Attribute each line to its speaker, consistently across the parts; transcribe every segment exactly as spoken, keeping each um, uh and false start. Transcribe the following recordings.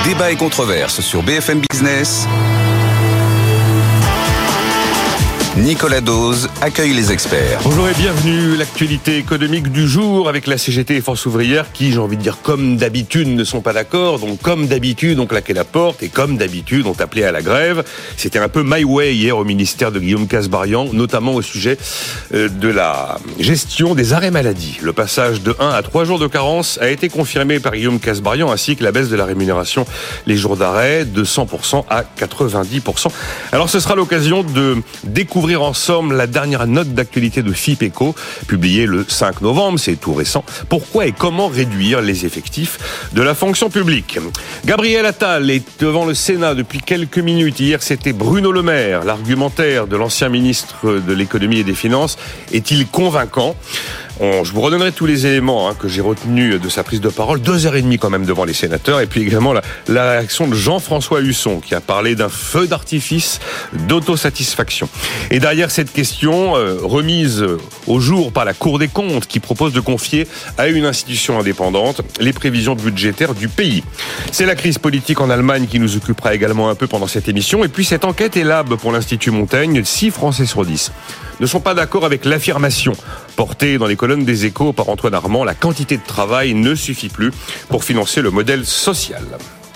Speaker 1: Débat et controverse sur B F M Business. Nicolas Dose accueille les experts.
Speaker 2: Bonjour et bienvenue. L'actualité économique du jour avec la C G T et Force ouvrière qui, j'ai envie de dire, comme d'habitude, ne sont pas d'accord. Donc, comme d'habitude, ont claqué la porte et comme d'habitude, ont appelé à la grève. C'était un peu my way hier au ministère de Guillaume Kasbarian, notamment au sujet de la gestion des arrêts maladie. Le passage de un à trois jours de carence a été confirmé par Guillaume Kasbarian, ainsi que la baisse de la rémunération les jours d'arrêt de cent pour cent à quatre-vingt-dix pour cent. Alors, ce sera l'occasion de découvrir ensemble la dernière note d'actualité de FIPECO, publiée le cinq novembre, c'est tout récent. Pourquoi et comment réduire les effectifs de la fonction publique? Gabriel Attal est devant le Sénat depuis quelques minutes. Hier, c'était Bruno Le Maire. L'argumentaire de l'ancien ministre de l'économie et des finances est-il convaincant? On, je vous redonnerai tous les éléments hein, que j'ai retenus de sa prise de parole. Deux heures et demie quand même devant les sénateurs. Et puis également la, la réaction de Jean-François Husson qui a parlé d'un feu d'artifice d'autosatisfaction. Et derrière cette question, euh, remise au jour par la Cour des comptes qui propose de confier à une institution indépendante les prévisions budgétaires du pays. C'est la crise politique en Allemagne qui nous occupera également un peu pendant cette émission. Et puis cette enquête Elab pour l'Institut Montaigne, six Français sur dix ne sont pas d'accord avec l'affirmation portée dans les colonnes des Échos par Antoine Armand. La quantité de travail ne suffit plus pour financer le modèle social.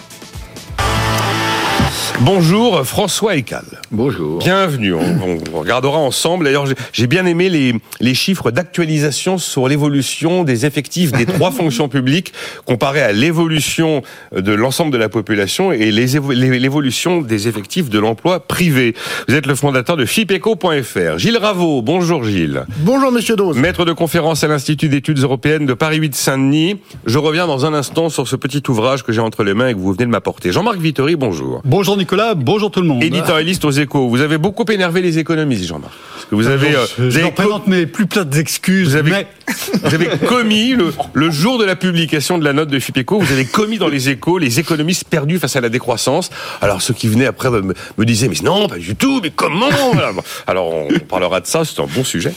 Speaker 2: Bonjour François Eckhall.
Speaker 3: Bonjour.
Speaker 2: Bienvenue. On, on regardera ensemble. D'ailleurs, j'ai, j'ai bien aimé les, les chiffres d'actualisation sur l'évolution des effectifs des trois fonctions publiques comparé à l'évolution de l'ensemble de la population et les, l'évolution des effectifs de l'emploi privé. Vous êtes le fondateur de Fipeco point F R. Gilles Raveau. Bonjour Gilles.
Speaker 4: Bonjour Monsieur Dose.
Speaker 2: Maître de conférence à l'Institut d'études européennes de Paris huit Saint-Denis. Je reviens dans un instant sur ce petit ouvrage que j'ai entre les mains et que vous venez de m'apporter. Jean-Marc Vittori, bonjour.
Speaker 3: Bonjour Nicolas, bonjour tout le monde.
Speaker 2: Éditorialiste aux Échos. Vous avez beaucoup énervé les économistes, Jean-Marc. Parce que vous avez,
Speaker 3: je,
Speaker 2: euh,
Speaker 3: je,
Speaker 2: vous
Speaker 3: je
Speaker 2: avez
Speaker 3: leur présente co- mes plus plates excuses.
Speaker 2: Vous avez,
Speaker 3: mais...
Speaker 2: vous avez commis, le, le jour de la publication de la note de Fipeco, vous avez commis dans les Échos les économistes perdus face à la décroissance. Alors ceux qui venaient après me, me disaient, mais non, pas du tout, mais comment? Alors on parlera de ça, c'est un bon sujet.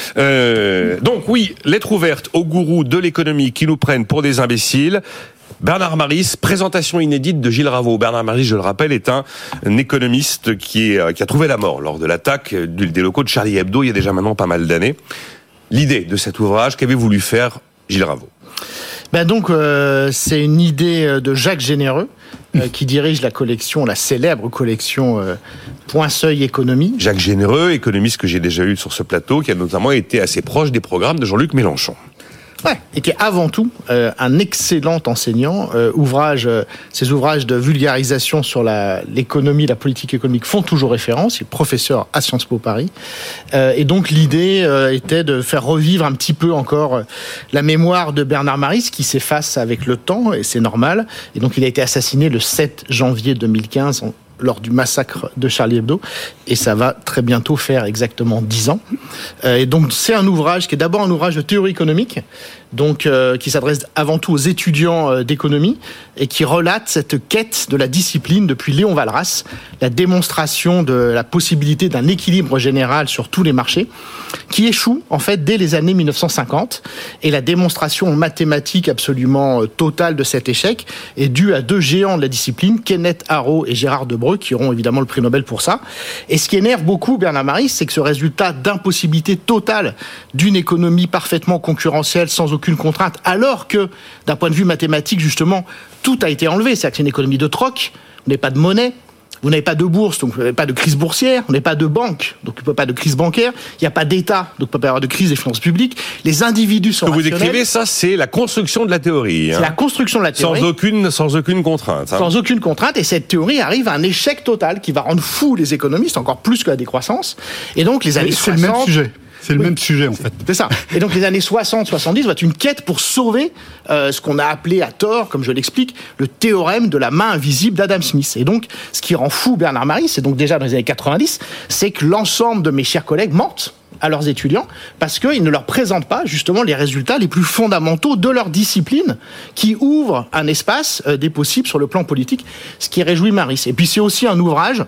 Speaker 2: Euh, donc oui, lettre ouverte aux gourous de l'économie qui nous prennent pour des imbéciles. Bernard Maris, présentation inédite de Gilles Raveau. Bernard Maris, je le rappelle, est un, un économiste qui, est, qui a trouvé la mort lors de l'attaque des locaux de Charlie Hebdo il y a déjà maintenant pas mal d'années. L'idée de cet ouvrage, qu'avait voulu faire Gilles Raveau?
Speaker 4: Ben donc, euh, c'est une idée de Jacques Généreux, euh, qui dirige la collection, la célèbre collection euh, Point Seuil Économie.
Speaker 2: Jacques Généreux, économiste que j'ai déjà eu sur ce plateau, qui a notamment été assez proche des programmes de Jean-Luc Mélenchon.
Speaker 4: Ouais, et qui est avant tout euh, un excellent enseignant. Euh, ouvrage, euh, ses ouvrages de vulgarisation sur la, l'économie, la politique économique font toujours référence. Il est professeur à Sciences Po Paris. Euh, et donc l'idée euh, était de faire revivre un petit peu encore euh, la mémoire de Bernard Maris, qui s'efface avec le temps, et c'est normal. Et donc il a été assassiné le sept janvier deux mille quinze en lors du massacre de Charlie Hebdo, et ça va très bientôt faire exactement dix ans. Euh, et donc c'est un ouvrage qui est d'abord un ouvrage de théorie économique, donc euh, qui s'adresse avant tout aux étudiants euh, d'économie, et qui relate cette quête de la discipline depuis Léon Walras, la démonstration de la possibilité d'un équilibre général sur tous les marchés, qui échoue en fait dès les années mille neuf cent cinquante, et la démonstration mathématique absolument euh, totale de cet échec est due à deux géants de la discipline, Kenneth Arrow et Gérard Debreu, qui auront évidemment le prix Nobel pour ça. Et ce qui énerve beaucoup Bernard Maris, c'est que ce résultat d'impossibilité totale d'une économie parfaitement concurrentielle sans aucune contrainte, alors que d'un point de vue mathématique, justement, tout a été enlevé. C'est-à-dire que c'est une économie de troc, vous n'avez pas de monnaie, vous n'avez pas de bourse, donc vous n'avez pas de crise boursière, vous n'avez pas de banque, donc il ne peut pas de crise bancaire, il n'y a pas d'État, donc il ne peut pas y avoir de crise des finances publiques, les individus sont rationnels.
Speaker 2: Ce que vous décrivez, ça, c'est la construction de la théorie.
Speaker 4: C'est
Speaker 2: hein.
Speaker 4: la construction de la théorie.
Speaker 2: Sans aucune, sans aucune contrainte. Hein.
Speaker 4: Sans aucune contrainte, et cette théorie arrive à un échec total qui va rendre fous les économistes, encore plus que la décroissance. Et donc les années
Speaker 3: c'est
Speaker 4: soixante...
Speaker 3: le même sujet. C'est le
Speaker 4: oui.
Speaker 3: même sujet, en fait.
Speaker 4: C'est ça. Et donc, les années soixante soixante-dix vont être une quête pour sauver euh, ce qu'on a appelé à tort, comme je l'explique, le théorème de la main invisible d'Adam Smith. Et donc, ce qui rend fou Bernard Maris, c'est donc déjà dans les années quatre-vingt-dix, c'est que l'ensemble de mes chers collègues mentent à leurs étudiants parce qu'ils ne leur présentent pas justement les résultats les plus fondamentaux de leur discipline qui ouvrent un espace euh, des possibles sur le plan politique, ce qui réjouit Maris. Et puis, c'est aussi un ouvrage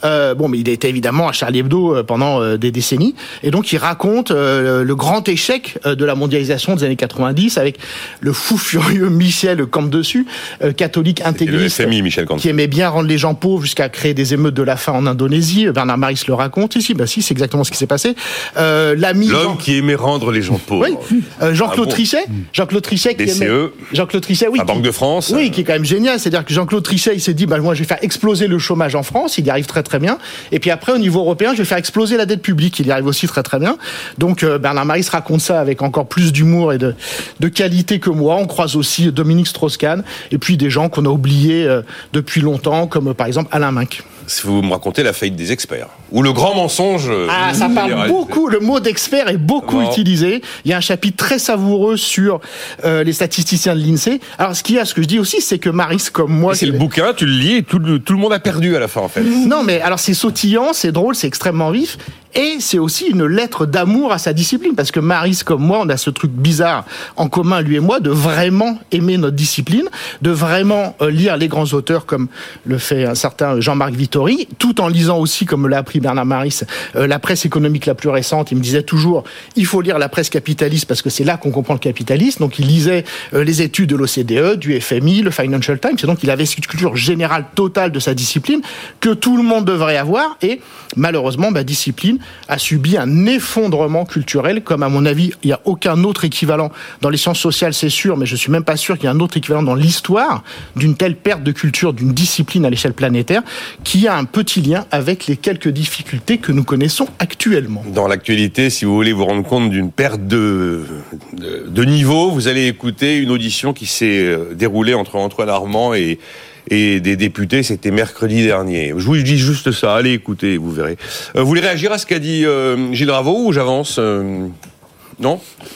Speaker 4: Euh, bon, mais il était évidemment à Charlie Hebdo pendant euh, des décennies. Et donc, il raconte euh, le grand échec euh, de la mondialisation des années quatre-vingt-dix avec le fou furieux Michel Camdessus, euh, catholique intégriste,
Speaker 2: le F M I, Michel Camdessus,
Speaker 4: qui aimait bien rendre les gens pauvres jusqu'à créer des émeutes de la faim en Indonésie. Bernard Maris le raconte ici. Ben si, c'est exactement ce qui s'est passé. Euh, l'ami
Speaker 2: L'homme
Speaker 4: Jean...
Speaker 2: qui aimait rendre les gens pauvres.
Speaker 4: Oui. Euh, Jean-Claude
Speaker 2: ah bon.
Speaker 4: Trichet. Jean-Claude Trichet qui
Speaker 2: D C E.
Speaker 4: aimait... Jean-Claude Trichet, oui.
Speaker 2: La Banque de France.
Speaker 4: Oui, qui est quand même génial. C'est-à-dire que Jean-Claude Trichet, il s'est dit, bah, moi, je vais faire exploser le chômage en France. Il y arrive très, très bien. Et puis après, au niveau européen, je vais faire exploser la dette publique. Il y arrive aussi très, très bien. Donc, euh, Bernard Maris raconte ça avec encore plus d'humour et de, de qualité que moi. On croise aussi Dominique Strauss-Kahn. Et puis des gens qu'on a oubliés euh, depuis longtemps, comme euh, par exemple Alain Minck.
Speaker 2: Si vous me racontez la faillite des experts. Ou le grand mensonge.
Speaker 4: Ah, ça parle beaucoup. Le mot d'expert est beaucoup
Speaker 2: Comment
Speaker 4: utilisé. Il y a un chapitre très savoureux sur euh, les statisticiens de l'INSEE. Alors, ce qu'il y a, ce que je dis aussi, c'est que Maris, comme moi...
Speaker 2: C'est le bouquin, tu le lis et tout le, tout le monde a perdu à la fin, en fait.
Speaker 4: Non, mais alors c'est sautillant, c'est drôle, c'est extrêmement vif. Et c'est aussi une lettre d'amour à sa discipline, parce que Maris, comme moi, on a ce truc bizarre en commun, lui et moi, de vraiment aimer notre discipline, de vraiment euh, lire les grands auteurs, comme le fait un certain Jean-Marc Vittori, tout en lisant aussi, comme l'a appris Bernard Maris, euh, la presse économique la plus récente. Il me disait toujours, il faut lire la presse capitaliste, parce que c'est là qu'on comprend le capitalisme. Donc il lisait euh, les études de l'O C D E, du F M I, le Financial Times, et donc il avait cette culture générale totale de sa discipline, que tout le monde devrait avoir, et malheureusement, ma discipline a subi un effondrement culturel, comme à mon avis, il n'y a aucun autre équivalent dans les sciences sociales, c'est sûr, mais je suis même pas sûr qu'il y ait un autre équivalent dans l'histoire d'une telle perte de culture, d'une discipline à l'échelle planétaire, qui a un petit lien avec les quelques difficultés que nous connaissons actuellement.
Speaker 2: Dans l'actualité, si vous voulez vous rendre compte d'une perte de, de, de niveau, vous allez écouter une audition qui s'est déroulée entre Antoine Armand et et des députés, c'était mercredi dernier. Je vous dis juste ça, allez écoutez, vous verrez. Euh, vous voulez réagir à ce qu'a dit euh, Gilles Raveau ou j'avance euh, Non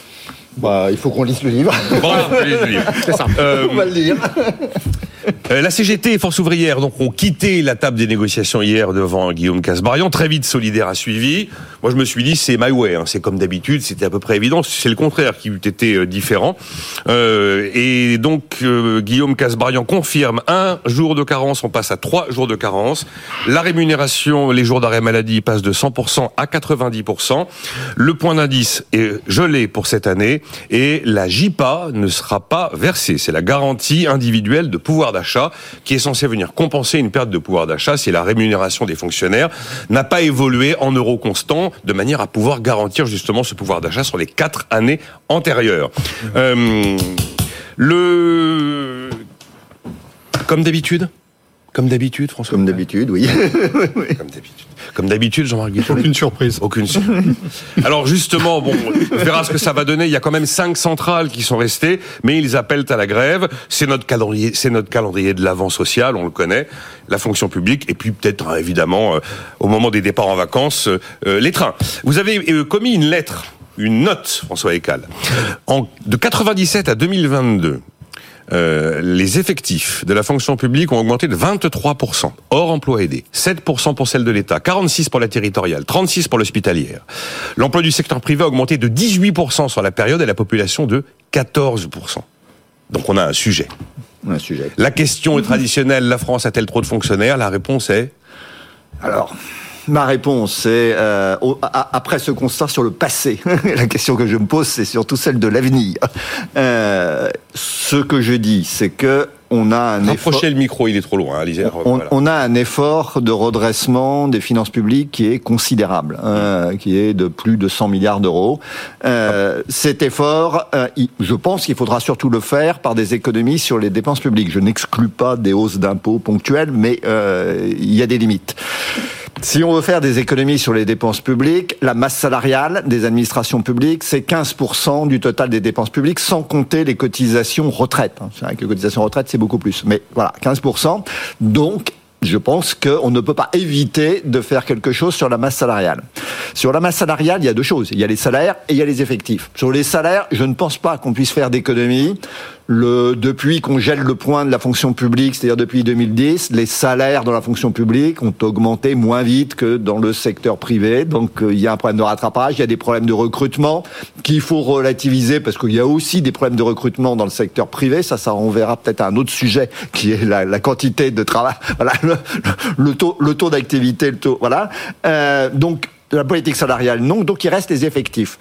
Speaker 5: Bah, il faut qu'on lise le livre.
Speaker 2: Bon, allez, le livre.
Speaker 4: C'est ça.
Speaker 2: Euh,
Speaker 5: On va le lire.
Speaker 2: Euh, la C G T et Force ouvrière donc ont quitté la table des négociations hier devant Guillaume Kasbarian. Très vite, Solidaire a suivi. Moi, je me suis dit, c'est my way. Hein. C'est comme d'habitude, c'était à peu près évident. C'est le contraire qui eût été euh, différent. Euh, et donc, euh, Guillaume Kasbarian confirme un jour de carence, on passe à trois jours de carence. La rémunération, les jours d'arrêt maladie passent de cent pour cent à quatre-vingt-dix pour cent. Le point d'indice est gelé pour cette année et la J P A ne sera pas versée. C'est la garantie individuelle de pouvoir d'achat qui est censée venir compenser une perte de pouvoir d'achat si la rémunération des fonctionnaires n'a pas évolué en euros constants de manière à pouvoir garantir justement ce pouvoir d'achat sur les quatre années antérieures. Euh, le... Comme d'habitude Comme d'habitude, François.
Speaker 5: Comme d'habitude, oui.
Speaker 2: Comme d'habitude. Comme d'habitude, Jean-Marc Vittori.
Speaker 3: Aucune surprise.
Speaker 2: Aucune surprise. Alors justement, bon, on verra ce que ça va donner. Il y a quand même cinq centrales qui sont restées, mais ils appellent à la grève. C'est notre calendrier, c'est notre calendrier de l'avant social, on le connaît. La fonction publique, et puis peut-être euh, évidemment, euh, au moment des départs en vacances, euh, les trains. Vous avez euh, commis une lettre, une note, François Ecal, en, de quatre-vingt-dix-sept à deux mille vingt-deux. Euh, les effectifs de la fonction publique ont augmenté de vingt-trois pour cent, hors emploi aidé, sept pour cent pour celle de l'État, quarante-six pour la territoriale, trente-six pour l'hospitalière. L'emploi du secteur privé a augmenté de dix-huit pour cent sur la période et la population de quatorze pour cent. Donc on a un sujet.
Speaker 5: Un sujet.
Speaker 2: La question est traditionnelle, la France a-t-elle trop de fonctionnaires ? La réponse est...
Speaker 5: Alors... Ma réponse, c'est euh, au, a, après ce constat sur le passé, la question que je me pose, c'est surtout celle de l'avenir. Euh, ce que je dis, c'est que on a un
Speaker 2: Rapprochez
Speaker 5: effort,
Speaker 2: le micro, il est trop loin, Alizère.
Speaker 5: on,
Speaker 2: Voilà.
Speaker 5: on a un effort de redressement des finances publiques qui est considérable, hein, qui est de plus de cent milliards d'euros. Euh, cet effort, euh, il, je pense qu'il faudra surtout le faire par des économies sur les dépenses publiques. Je n'exclus pas des hausses d'impôts ponctuelles, mais euh, il y a des limites. Si on veut faire des économies sur les dépenses publiques, la masse salariale des administrations publiques, c'est quinze pour cent du total des dépenses publiques, sans compter les cotisations retraite. C'est vrai que les cotisations retraite, c'est beaucoup plus. Mais voilà, quinze pour cent. Donc, je pense qu'on ne peut pas éviter de faire quelque chose sur la masse salariale. Sur la masse salariale, il y a deux choses. Il y a les salaires et il y a les effectifs. Sur les salaires, je ne pense pas qu'on puisse faire d'économies Le, depuis qu'on gèle le point de la fonction publique, c'est-à-dire depuis deux mille dix, les salaires dans la fonction publique ont augmenté moins vite que dans le secteur privé. Donc il euh, y a un problème de rattrapage, il y a des problèmes de recrutement qu'il faut relativiser parce qu'il y a aussi des problèmes de recrutement dans le secteur privé. Ça, ça renverra peut-être à un autre sujet qui est la, la quantité de travail, voilà, le, le taux, le taux d'activité, le taux, voilà. Euh, donc de la politique salariale, non. Donc il reste les effectifs.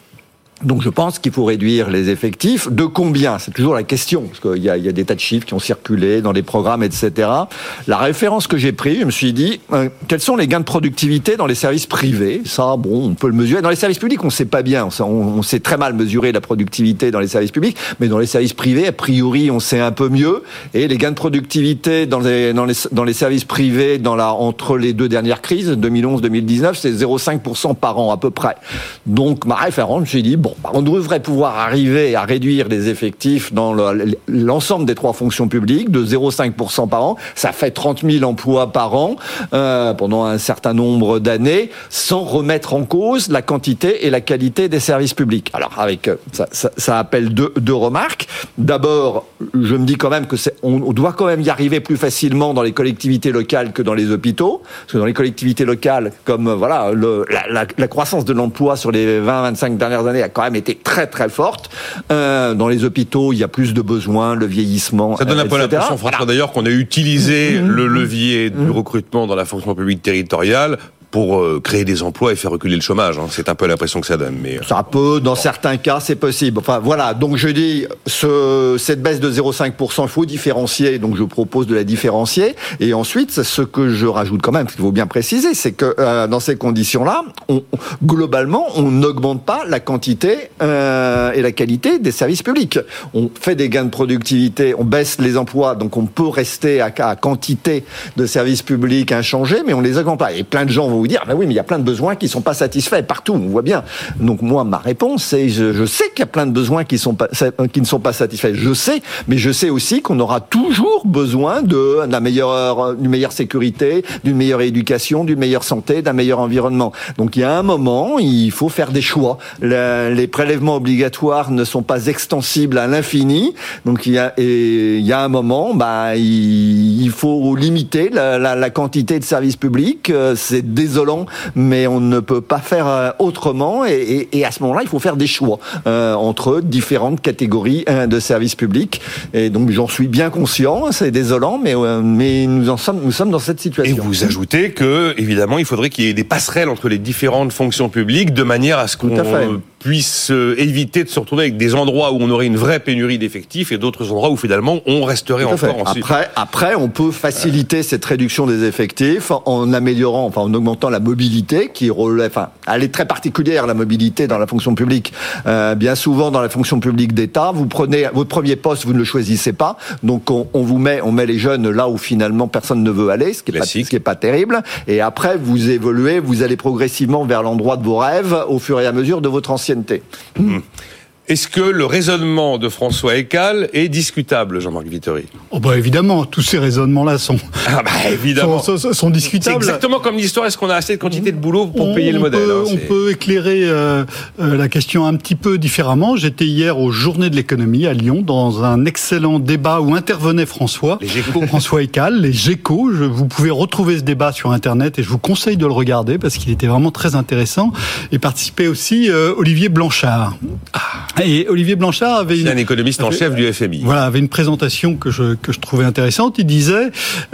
Speaker 5: Donc je pense qu'il faut réduire les effectifs. De combien ? C'est toujours la question, parce qu'il y a, il y a des tas de chiffres qui ont circulé dans les programmes, et cetera. La référence que j'ai prise, je me suis dit, euh, quels sont les gains de productivité dans les services privés ? Ça, bon, on peut le mesurer. Dans les services publics, on ne sait pas bien. On, on sait très mal mesurer la productivité dans les services publics, mais dans les services privés, a priori, on sait un peu mieux. Et les gains de productivité dans les, dans les, dans les services privés, dans la, entre les deux dernières crises, deux mille onze deux mille dix-neuf, c'est zéro virgule cinq pour cent par an à peu près. Donc ma référence, je me suis dit, bon, on devrait pouvoir arriver à réduire les effectifs dans le, l'ensemble des trois fonctions publiques de zéro virgule cinq pour cent par an. Ça fait trente mille emplois par an euh, pendant un certain nombre d'années, sans remettre en cause la quantité et la qualité des services publics. Alors, avec ça, ça, ça appelle deux, deux remarques. D'abord, je me dis quand même que c'est, on, on doit quand même y arriver plus facilement dans les collectivités locales que dans les hôpitaux, parce que dans les collectivités locales, comme voilà, le, la, la, la croissance de l'emploi sur les vingt à vingt-cinq dernières années a quand même été très très forte. Euh, dans les hôpitaux, il y a plus de besoins, le vieillissement.
Speaker 2: Ça donne un
Speaker 5: euh,
Speaker 2: peu l'impression, François, voilà. D'ailleurs, qu'on a utilisé mmh. le levier du mmh. recrutement dans la fonction publique territoriale pour euh, créer des emplois et faire reculer le chômage. Hein. C'est un peu l'impression que ça donne. Mais...
Speaker 5: Ça peut, dans certains cas, c'est possible. Enfin, voilà. Donc, je dis, ce, cette baisse de zéro virgule cinq pour cent, il faut différencier. Donc, je propose de la différencier. Et ensuite, ce que je rajoute quand même, qu'il faut bien préciser, c'est que euh, dans ces conditions-là, on, globalement, on n'augmente pas la quantité euh, et la qualité des services publics. On fait des gains de productivité, on baisse les emplois, donc on peut rester à, à quantité de services publics inchangés, mais on les augmente pas. Et plein de gens vont vous dire, ben oui, mais il y a plein de besoins qui sont pas satisfaits partout, on voit bien. Donc moi, ma réponse, c'est, je, je sais qu'il y a plein de besoins qui sont pas, qui ne sont pas satisfaits, je sais, mais je sais aussi qu'on aura toujours besoin de, de la meilleure, d'une meilleure sécurité, d'une meilleure éducation, d'une meilleure santé, d'un meilleur environnement. Donc il y a un moment, il faut faire des choix. Le, les prélèvements obligatoires ne sont pas extensibles à l'infini, donc il y a, et il y a un moment, bah, il, il faut limiter la, la, la quantité de services publics. C'est des désolant, mais on ne peut pas faire autrement, et, et, et à ce moment-là, il faut faire des choix euh, entre différentes catégories euh, de services publics, et donc j'en suis bien conscient, c'est désolant, mais, euh, mais nous, en sommes, nous sommes dans cette situation.
Speaker 2: Et vous ajoutez que, évidemment, il faudrait qu'il y ait des passerelles entre les différentes fonctions publiques, de manière à ce qu'on puisse éviter de se retrouver avec des endroits où on aurait une vraie pénurie d'effectifs et d'autres endroits où finalement on resterait encore en
Speaker 5: après, après, on peut faciliter cette réduction des effectifs en améliorant, enfin en augmentant la mobilité qui relève, enfin, elle est très particulière, la mobilité dans la fonction publique. Euh, bien souvent dans la fonction publique d'État, vous prenez votre premier poste, vous ne le choisissez pas, donc on, on vous met, on met les jeunes là où finalement personne ne veut aller, ce qui est pas, ce qui est pas terrible. Et après, vous évoluez, vous allez progressivement vers l'endroit de vos rêves au fur et à mesure de votre ancienneté.
Speaker 2: Mmh. Est-ce que le raisonnement de François Ekal est discutable, Jean-Marc Vittori ?
Speaker 3: Oh bah évidemment, tous ces raisonnements-là sont,
Speaker 2: ah bah évidemment.
Speaker 3: sont, sont, sont discutables.
Speaker 2: C'est exactement comme l'histoire, est-ce qu'on a assez de quantité de boulot pour
Speaker 3: on,
Speaker 2: payer le
Speaker 3: on
Speaker 2: modèle
Speaker 3: peut,
Speaker 2: hein,
Speaker 3: On peut éclairer euh, euh, la question un petit peu différemment. J'étais hier aux Journées de l'économie à Lyon, dans un excellent débat où intervenait François, François Ekal, les Géco. Je, vous pouvez retrouver ce débat sur Internet et je vous conseille de le regarder parce qu'il était vraiment très intéressant. Et participait aussi euh, Olivier Blanchard. Ah. Et Olivier Blanchard avait une,
Speaker 2: c'est un économiste en chef du F M I.
Speaker 3: Voilà, avait une présentation que je que je trouvais intéressante. Il disait,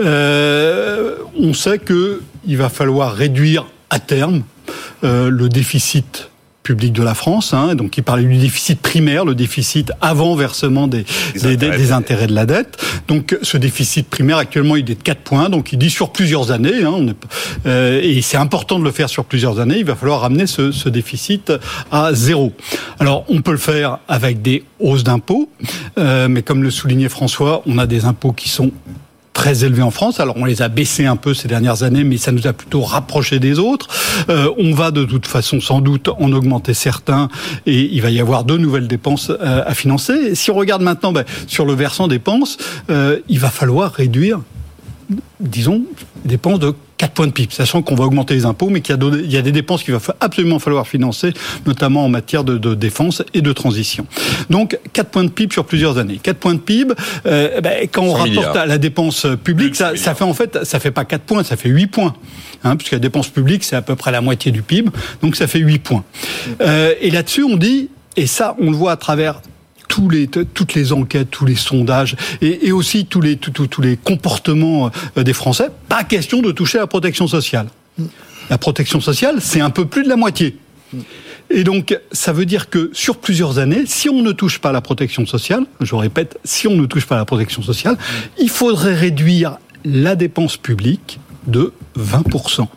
Speaker 3: euh, on sait que il va falloir réduire à terme euh, le déficit public de la France, hein, donc il parlait du déficit primaire, le déficit avant versement des, des, des, des intérêts de la dette. Donc ce déficit primaire actuellement il est de quatre points, donc il dit sur plusieurs années, hein, on est, euh, et c'est important de le faire sur plusieurs années, il va falloir ramener ce, ce déficit à zéro. Alors on peut le faire avec des hausses d'impôts, euh, mais comme le soulignait François, on a des impôts qui sont très élevés en France. Alors, on les a baissés un peu ces dernières années, mais ça nous a plutôt rapprochés des autres. Euh, on va de toute façon, sans doute, en augmenter certains et il va y avoir de nouvelles dépenses euh, à financer. Et si on regarde maintenant ben, sur le versant dépenses, euh, il va falloir réduire, disons, dépenses de quatre points de P I B, sachant qu'on va augmenter les impôts, mais qu'il y a, de, il y a des dépenses qu'il va absolument falloir financer, notamment en matière de, de défense et de transition. Donc, quatre points de P I B sur plusieurs années. quatre points de P I B, euh, ben, quand on rapporte milliards. À la dépense publique, ça, ça fait en fait, ça fait pas quatre points, ça fait huit points. Hein, puisque la dépense publique, c'est à peu près la moitié du P I B, donc ça fait huit points. Euh, et là-dessus, on dit, et ça, on le voit à travers tous les, toutes les enquêtes, tous les sondages, et, et aussi tous les, tous, tous les comportements des Français, pas question de toucher à la protection sociale. La protection sociale, c'est un peu plus de la moitié. Et donc, ça veut dire que sur plusieurs années, si on ne touche pas à la protection sociale, je répète, si on ne touche pas à la protection sociale, il faudrait réduire la dépense publique de vingt pour cent.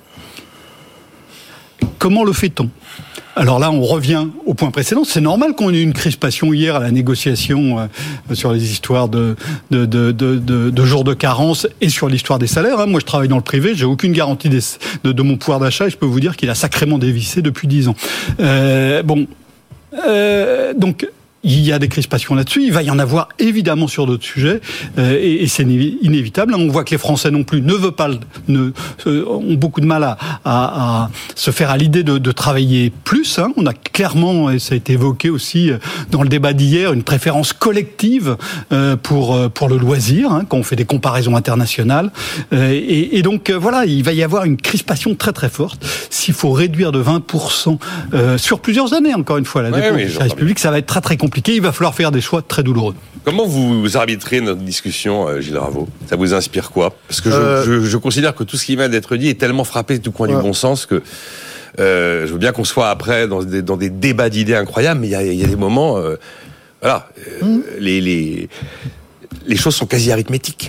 Speaker 3: Comment le fait-on ? Alors là, on revient au point précédent. C'est normal qu'on ait eu une crispation hier à la négociation euh, sur les histoires de, de, de, de, de, de jours de carence et sur l'histoire des salaires. Hein. Moi, je travaille dans le privé, j'ai aucune garantie des, de, de mon pouvoir d'achat et je peux vous dire qu'il a sacrément dévissé depuis dix ans. Euh, bon, euh, donc... Il y a des crispations là-dessus, il va y en avoir évidemment sur d'autres sujets, euh, et, et c'est inévitable. On voit que les Français non plus ne veulent pas, ne, euh, ont beaucoup de mal à, à, à se faire à l'idée de, de travailler plus. Hein. On a clairement, et ça a été évoqué aussi dans le débat d'hier, une préférence collective euh, pour pour le loisir, hein, quand on fait des comparaisons internationales. Euh, et, et donc euh, voilà, il va y avoir une crispation très très forte. S'il faut réduire de vingt pour cent euh, sur plusieurs années, encore une fois, la dépense du service public, ça va être très très compliqué. Il va falloir faire des choix très douloureux.
Speaker 2: Comment vous arbitrez notre discussion, euh, Gilles Raveau ? Ça vous inspire quoi ? Parce que je,
Speaker 4: euh...
Speaker 2: je, je considère que tout ce qui vient d'être dit est tellement frappé du coin ouais. du bon sens que euh, je veux bien qu'on soit après dans des, dans des débats d'idées incroyables, mais il y a, y a des moments, euh, voilà, euh, mmh. les, les, les choses sont quasi arithmétiques.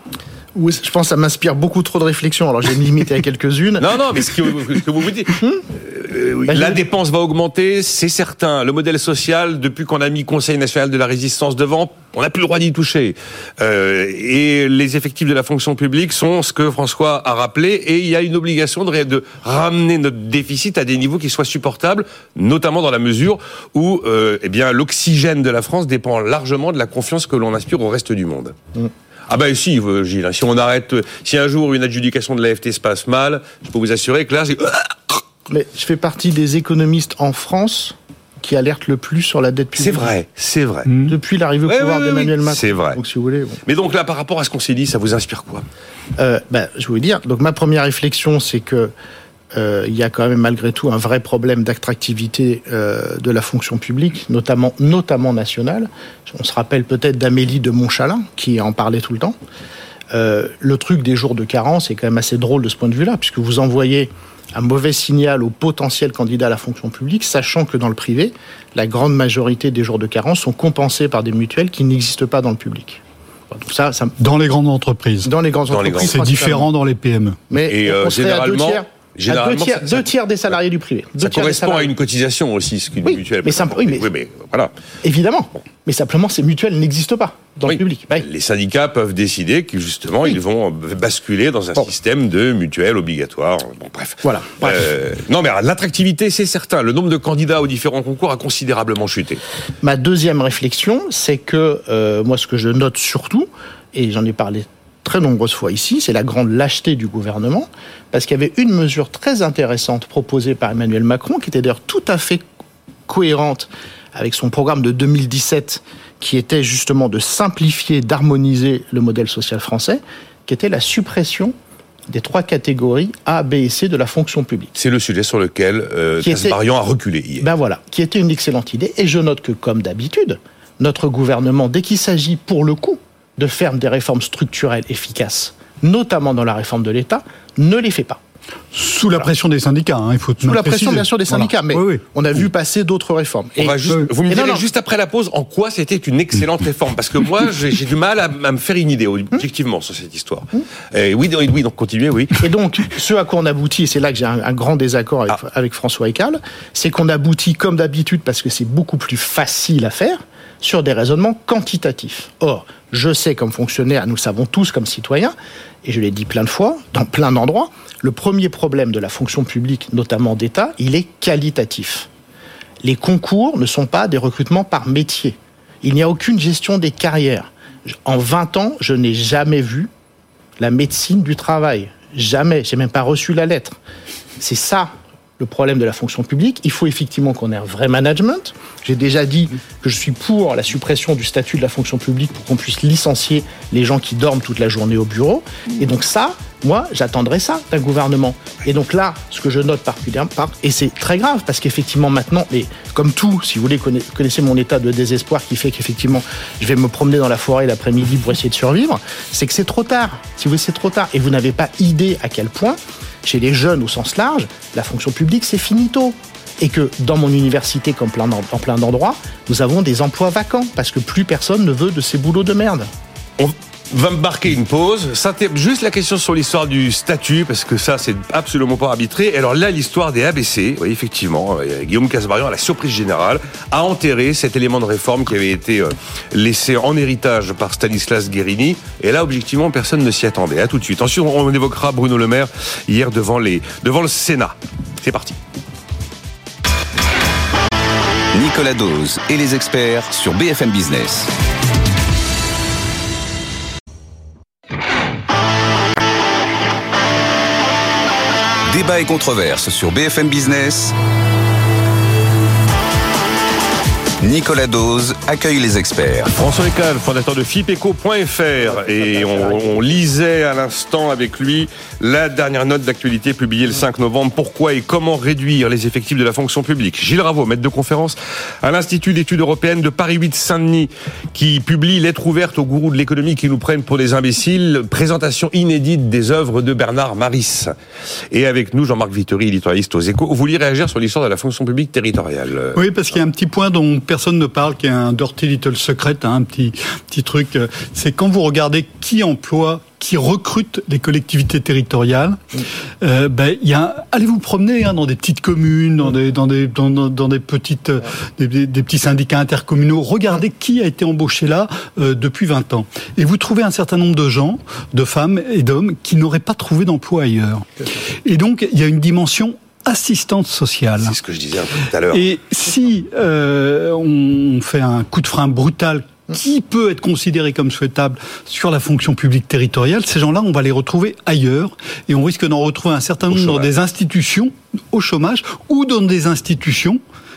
Speaker 4: Oui, je pense que ça m'inspire beaucoup trop de réflexion. Alors, j'ai limité à quelques-unes.
Speaker 2: Non, non, mais ce que, ce que vous vous dites, euh, bah, la je... dépense va augmenter, c'est certain. Le modèle social, depuis qu'on a mis Conseil national de la résistance devant, on n'a plus le droit d'y toucher. Euh, et les effectifs de la fonction publique sont ce que François a rappelé, et il y a une obligation de, de ramener notre déficit à des niveaux qui soient supportables, notamment dans la mesure où, euh, eh bien, l'oxygène de la France dépend largement de la confiance que l'on inspire au reste du monde. Mmh. Ah ben si, Gilles, si on arrête, si un jour une adjudication de l'A F T se passe mal, je peux vous assurer que là, c'est...
Speaker 4: Mais je fais partie des économistes en France qui alertent le plus sur la dette publique.
Speaker 2: C'est vrai, c'est vrai.
Speaker 4: Mmh. Depuis l'arrivée au
Speaker 2: ouais,
Speaker 4: pouvoir
Speaker 2: ouais,
Speaker 4: d'Emmanuel
Speaker 2: oui.
Speaker 4: Macron.
Speaker 2: C'est vrai.
Speaker 4: Donc si vous voulez. Bon.
Speaker 2: Mais donc là, par rapport à ce qu'on s'est dit, ça vous inspire quoi ?
Speaker 4: euh, ben, je voulais dire, donc ma première réflexion, c'est que Euh, il y a quand même malgré tout un vrai problème d'attractivité euh, de la fonction publique, notamment, notamment nationale. On se rappelle peut-être d'Amélie de Montchalin, qui en parlait tout le temps. Euh, le truc des jours de carence est quand même assez drôle de ce point de vue-là, puisque vous envoyez un mauvais signal aux potentiels candidats à la fonction publique, sachant que dans le privé, la grande majorité des jours de carence sont compensés par des mutuelles qui n'existent pas dans le public. Donc ça, ça...
Speaker 3: Dans les grandes entreprises.
Speaker 4: Dans les grandes
Speaker 2: dans
Speaker 4: entreprises.
Speaker 3: Les grands... C'est différent dans les P M E.
Speaker 4: Mais
Speaker 2: Et euh,
Speaker 4: on serait
Speaker 2: généralement...
Speaker 4: à deux tiers.
Speaker 2: Généralement,
Speaker 4: deux tiers,
Speaker 2: ça,
Speaker 4: deux tiers des salariés du privé.
Speaker 2: Ça correspond à une cotisation aussi, ce qu'une
Speaker 4: oui,
Speaker 2: mutuelle.
Speaker 4: Mais simple, oui, mais,
Speaker 2: oui, mais voilà.
Speaker 4: Évidemment. Bon. Mais simplement, ces mutuelles n'existent pas dans
Speaker 2: oui.
Speaker 4: le public. Oui.
Speaker 2: Les syndicats peuvent décider que justement, oui. ils vont basculer dans un
Speaker 4: bon.
Speaker 2: système de mutuelles obligatoires. Bon, bref.
Speaker 4: Voilà. Bref.
Speaker 2: Euh, non, mais l'attractivité, c'est certain. Le nombre de candidats aux différents concours a considérablement chuté.
Speaker 4: Ma deuxième réflexion, c'est que euh, moi, ce que je note surtout, et j'en ai parlé très nombreuses fois ici, c'est la grande lâcheté du gouvernement, parce qu'il y avait une mesure très intéressante proposée par Emmanuel Macron, qui était d'ailleurs tout à fait cohérente avec son programme de deux mille dix-sept, qui était justement de simplifier, d'harmoniser le modèle social français, qui était la suppression des trois catégories A, B et C de la fonction publique.
Speaker 2: C'est le sujet sur lequel euh, Kasbarian a reculé hier.
Speaker 4: Ben voilà, qui était une excellente idée, et je note que, comme d'habitude, notre gouvernement, dès qu'il s'agit pour le coup de faire des réformes structurelles efficaces, notamment dans la réforme de l'État, ne les fait pas.
Speaker 3: Sous la
Speaker 4: voilà.
Speaker 3: pression des syndicats, hein, il faut
Speaker 4: Sous la pression, bien sûr, des syndicats, voilà. mais oui, oui. on a vu passer d'autres réformes.
Speaker 2: Et va juste, vous me direz non, non. juste après la pause en quoi c'était une excellente réforme, parce que moi, j'ai, j'ai du mal à, à me faire une idée, objectivement, hum. sur cette histoire. Hum. Et oui, oui, oui, donc continuez, oui.
Speaker 4: Et donc, ce à quoi on aboutit, et c'est là que j'ai un, un grand désaccord avec, ah. avec François Heckel, c'est qu'on aboutit, comme d'habitude, parce que c'est beaucoup plus facile à faire, sur des raisonnements quantitatifs. Or, je sais comme fonctionnaire, nous savons tous comme citoyens, et je l'ai dit plein de fois, dans plein d'endroits, le premier problème de la fonction publique, notamment d'État, il est qualitatif. Les concours ne sont pas des recrutements par métier. Il n'y a aucune gestion des carrières. En vingt ans, je n'ai jamais vu la médecine du travail, Jamais. J'ai même pas reçu la lettre. C'est ça le problème de la fonction publique. Il faut effectivement qu'on ait un vrai management. J'ai déjà dit que je suis pour la suppression du statut de la fonction publique pour qu'on puisse licencier les gens qui dorment toute la journée au bureau. Et donc ça, moi, j'attendrais ça d'un gouvernement. Et donc là, ce que je note particulièrement, et c'est très grave, parce qu'effectivement maintenant, et comme tout, si vous voulez, connaissez mon état de désespoir qui fait qu'effectivement, je vais me promener dans la forêt l'après-midi pour essayer de survivre, c'est que c'est trop tard. Si vous voulez, c'est trop tard. Et vous n'avez pas idée à quel point, chez les jeunes au sens large, la fonction publique, c'est finito. Et que dans mon université, comme plein, en plein d'endroits, nous avons des emplois vacants, parce que plus personne ne veut de ces boulots de merde.
Speaker 2: On va me marquer une pause. Ça, juste la question sur l'histoire du statut, parce que ça, c'est absolument pas arbitré. Et alors là, l'histoire des A B C, oui, effectivement, Guillaume Kasbarian, à la surprise générale, a enterré cet élément de réforme qui avait été laissé en héritage par Stanislas Guerini. Et là, objectivement, personne ne s'y attendait. À tout de suite. Ensuite, on évoquera Bruno Le Maire hier devant, les, devant le Sénat. C'est parti.
Speaker 1: Nicolas Dose et les experts sur B F M Business. Débat et controverse sur B F M Business. Nicolas Dose accueille les experts.
Speaker 2: François Lecale, fondateur de Fipeco point F R, et on, on lisait à l'instant avec lui la dernière note d'actualité publiée le cinq novembre. Pourquoi et comment réduire les effectifs de la fonction publique? Gilles Raveau, maître de conférence à l'Institut d'études européennes de Paris huit Saint-Denis, qui publie lettre ouverte aux gourous de l'économie qui nous prennent pour des imbéciles. Présentation inédite des œuvres de Bernard Maris. Et avec nous, Jean-Marc Vittori, éditorialiste aux Échos. Vous vouliez réagir sur l'histoire de la fonction publique territoriale?
Speaker 3: Oui, parce qu'il y a un petit point dont personne ne parle, qui est un dirty little secret, hein, un petit, petit truc. C'est quand vous regardez qui emploie, qui recrute les collectivités territoriales, euh, ben, il y a, allez vous promener hein, dans des petites communes, dans des, dans des, dans, dans des petites, des, des, des petits syndicats intercommunaux. Regardez qui a été embauché là euh, depuis vingt ans. Et vous trouvez un certain nombre de gens, de femmes et d'hommes, qui n'auraient pas trouvé d'emploi ailleurs. Et donc, il y a une dimension assistante sociale.
Speaker 2: C'est ce que je disais un peu tout à l'heure.
Speaker 3: Et si euh, on fait un coup de frein brutal qui peut être considéré comme souhaitable sur la fonction publique territoriale, ces gens-là, on va les retrouver ailleurs et on risque d'en retrouver un certain nombre dans des institutions au chômage ou dans des institutions.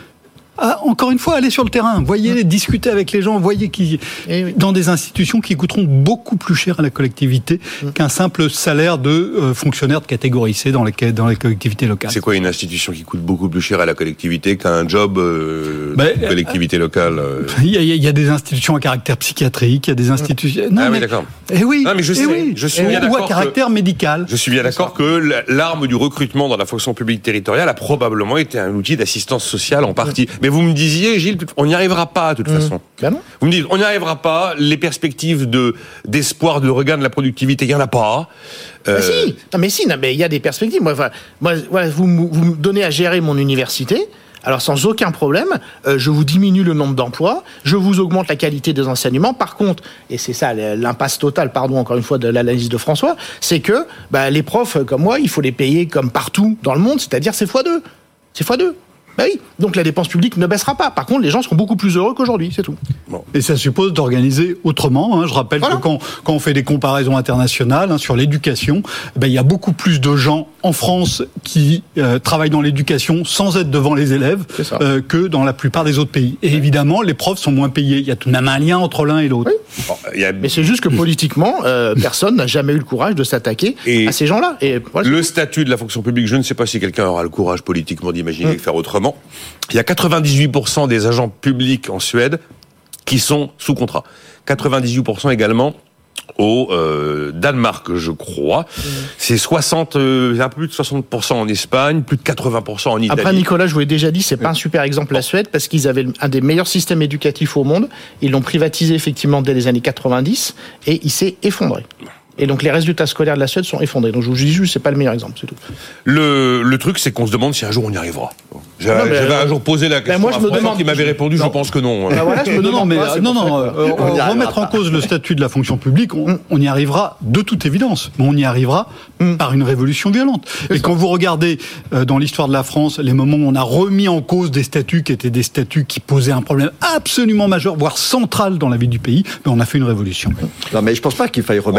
Speaker 3: Ah, encore une fois, allez sur le terrain, voyez, mmh. discuter avec les gens, voyez qui, oui. dans des institutions qui coûteront beaucoup plus cher à la collectivité mmh. qu'un simple salaire de euh, fonctionnaire de catégorie C dans les, dans les collectivités locales.
Speaker 2: C'est quoi une institution qui coûte beaucoup plus cher à la collectivité qu'un job euh, ben, de collectivité euh, locale euh...
Speaker 3: il, y a, il y a des institutions à caractère psychiatrique, il y a des institutions...
Speaker 2: Non, ah mais, oui, d'accord.
Speaker 3: Eh oui,
Speaker 2: non, mais je, sais,
Speaker 3: eh oui.
Speaker 2: je suis bien
Speaker 3: ou
Speaker 2: d'accord
Speaker 3: à caractère
Speaker 2: que,
Speaker 3: médical.
Speaker 2: Je suis bien d'accord que l'arme du recrutement dans la fonction publique territoriale a probablement été un outil d'assistance sociale en partie. Mmh. Mais vous me disiez, Gilles, on n'y arrivera pas de toute mmh. façon.
Speaker 4: Ben non.
Speaker 2: Vous me dites, on n'y arrivera pas, les perspectives de, d'espoir de regain de la productivité, il n'y en a pas.
Speaker 4: Euh... Mais si, non, mais si, non, mais il y a des perspectives. Moi, enfin, moi voilà, vous, vous me donnez à gérer mon université. Alors sans aucun problème, euh, je vous diminue le nombre d'emplois, je vous augmente la qualité des enseignements. Par contre, et c'est ça l'impasse totale, pardon encore une fois de l'analyse de François, c'est que bah, les profs comme moi, il faut les payer comme partout dans le monde, c'est-à-dire c'est fois deux. C'est fois deux. Ben oui, donc la dépense publique ne baissera pas. Par contre, les gens seront beaucoup plus heureux qu'aujourd'hui, c'est tout.
Speaker 3: Bon. Et ça suppose d'organiser autrement. Hein. Je rappelle voilà. que quand, quand on fait des comparaisons internationales hein, sur l'éducation, ben, il y a beaucoup plus de gens en France qui euh, travaillent dans l'éducation sans être devant les élèves euh, que dans la plupart des autres pays. Et évidemment, les profs sont moins payés. Il y a tout de même un lien entre l'un et l'autre.
Speaker 4: Oui. Bon, y a... Mais c'est juste que politiquement, euh, personne n'a jamais eu le courage de s'attaquer et à ces gens-là. Et voilà.
Speaker 2: Le statut de la fonction publique, je ne sais pas si quelqu'un aura le courage politiquement d'imaginer mmh. faire autrement. Il y a quatre-vingt-dix-huit pour cent des agents publics en Suède qui sont sous contrat. quatre-vingt-dix-huit pour cent également au euh, Danemark, je crois. Mmh. C'est soixante, euh, un peu plus de soixante pour cent en Espagne, plus de quatre-vingts pour cent en Italie.
Speaker 4: Après, Nicolas, je vous l'ai déjà dit, c'est pas un super exemple la Suède parce qu'ils avaient un des meilleurs systèmes éducatifs au monde. Ils l'ont privatisé effectivement dès les années quatre-vingt-dix et il s'est effondré. Et donc les résultats scolaires de la Suède sont effondrés. Donc je vous dis juste, c'est pas le meilleur exemple, c'est tout.
Speaker 2: Le, le truc, c'est qu'on se demande si un jour on y arrivera. J'avais, non, j'avais un jour posé la question ben moi, je à François me demande, qui m'avait répondu, non. je pense que non.
Speaker 3: Ben voilà, je me non, non, mais pas, non, non, euh, remettre en cause le statut de la fonction publique, on, on y arrivera de toute évidence, mais on y arrivera mm. par une révolution violente. C'est Et ça. Quand vous regardez euh, dans l'histoire de la France, les moments où on a remis en cause des statuts qui étaient des statuts qui posaient un problème absolument majeur, voire central dans la vie du pays, ben on a fait une révolution.
Speaker 5: Non, mais je pense pas qu'il faille remettre en cause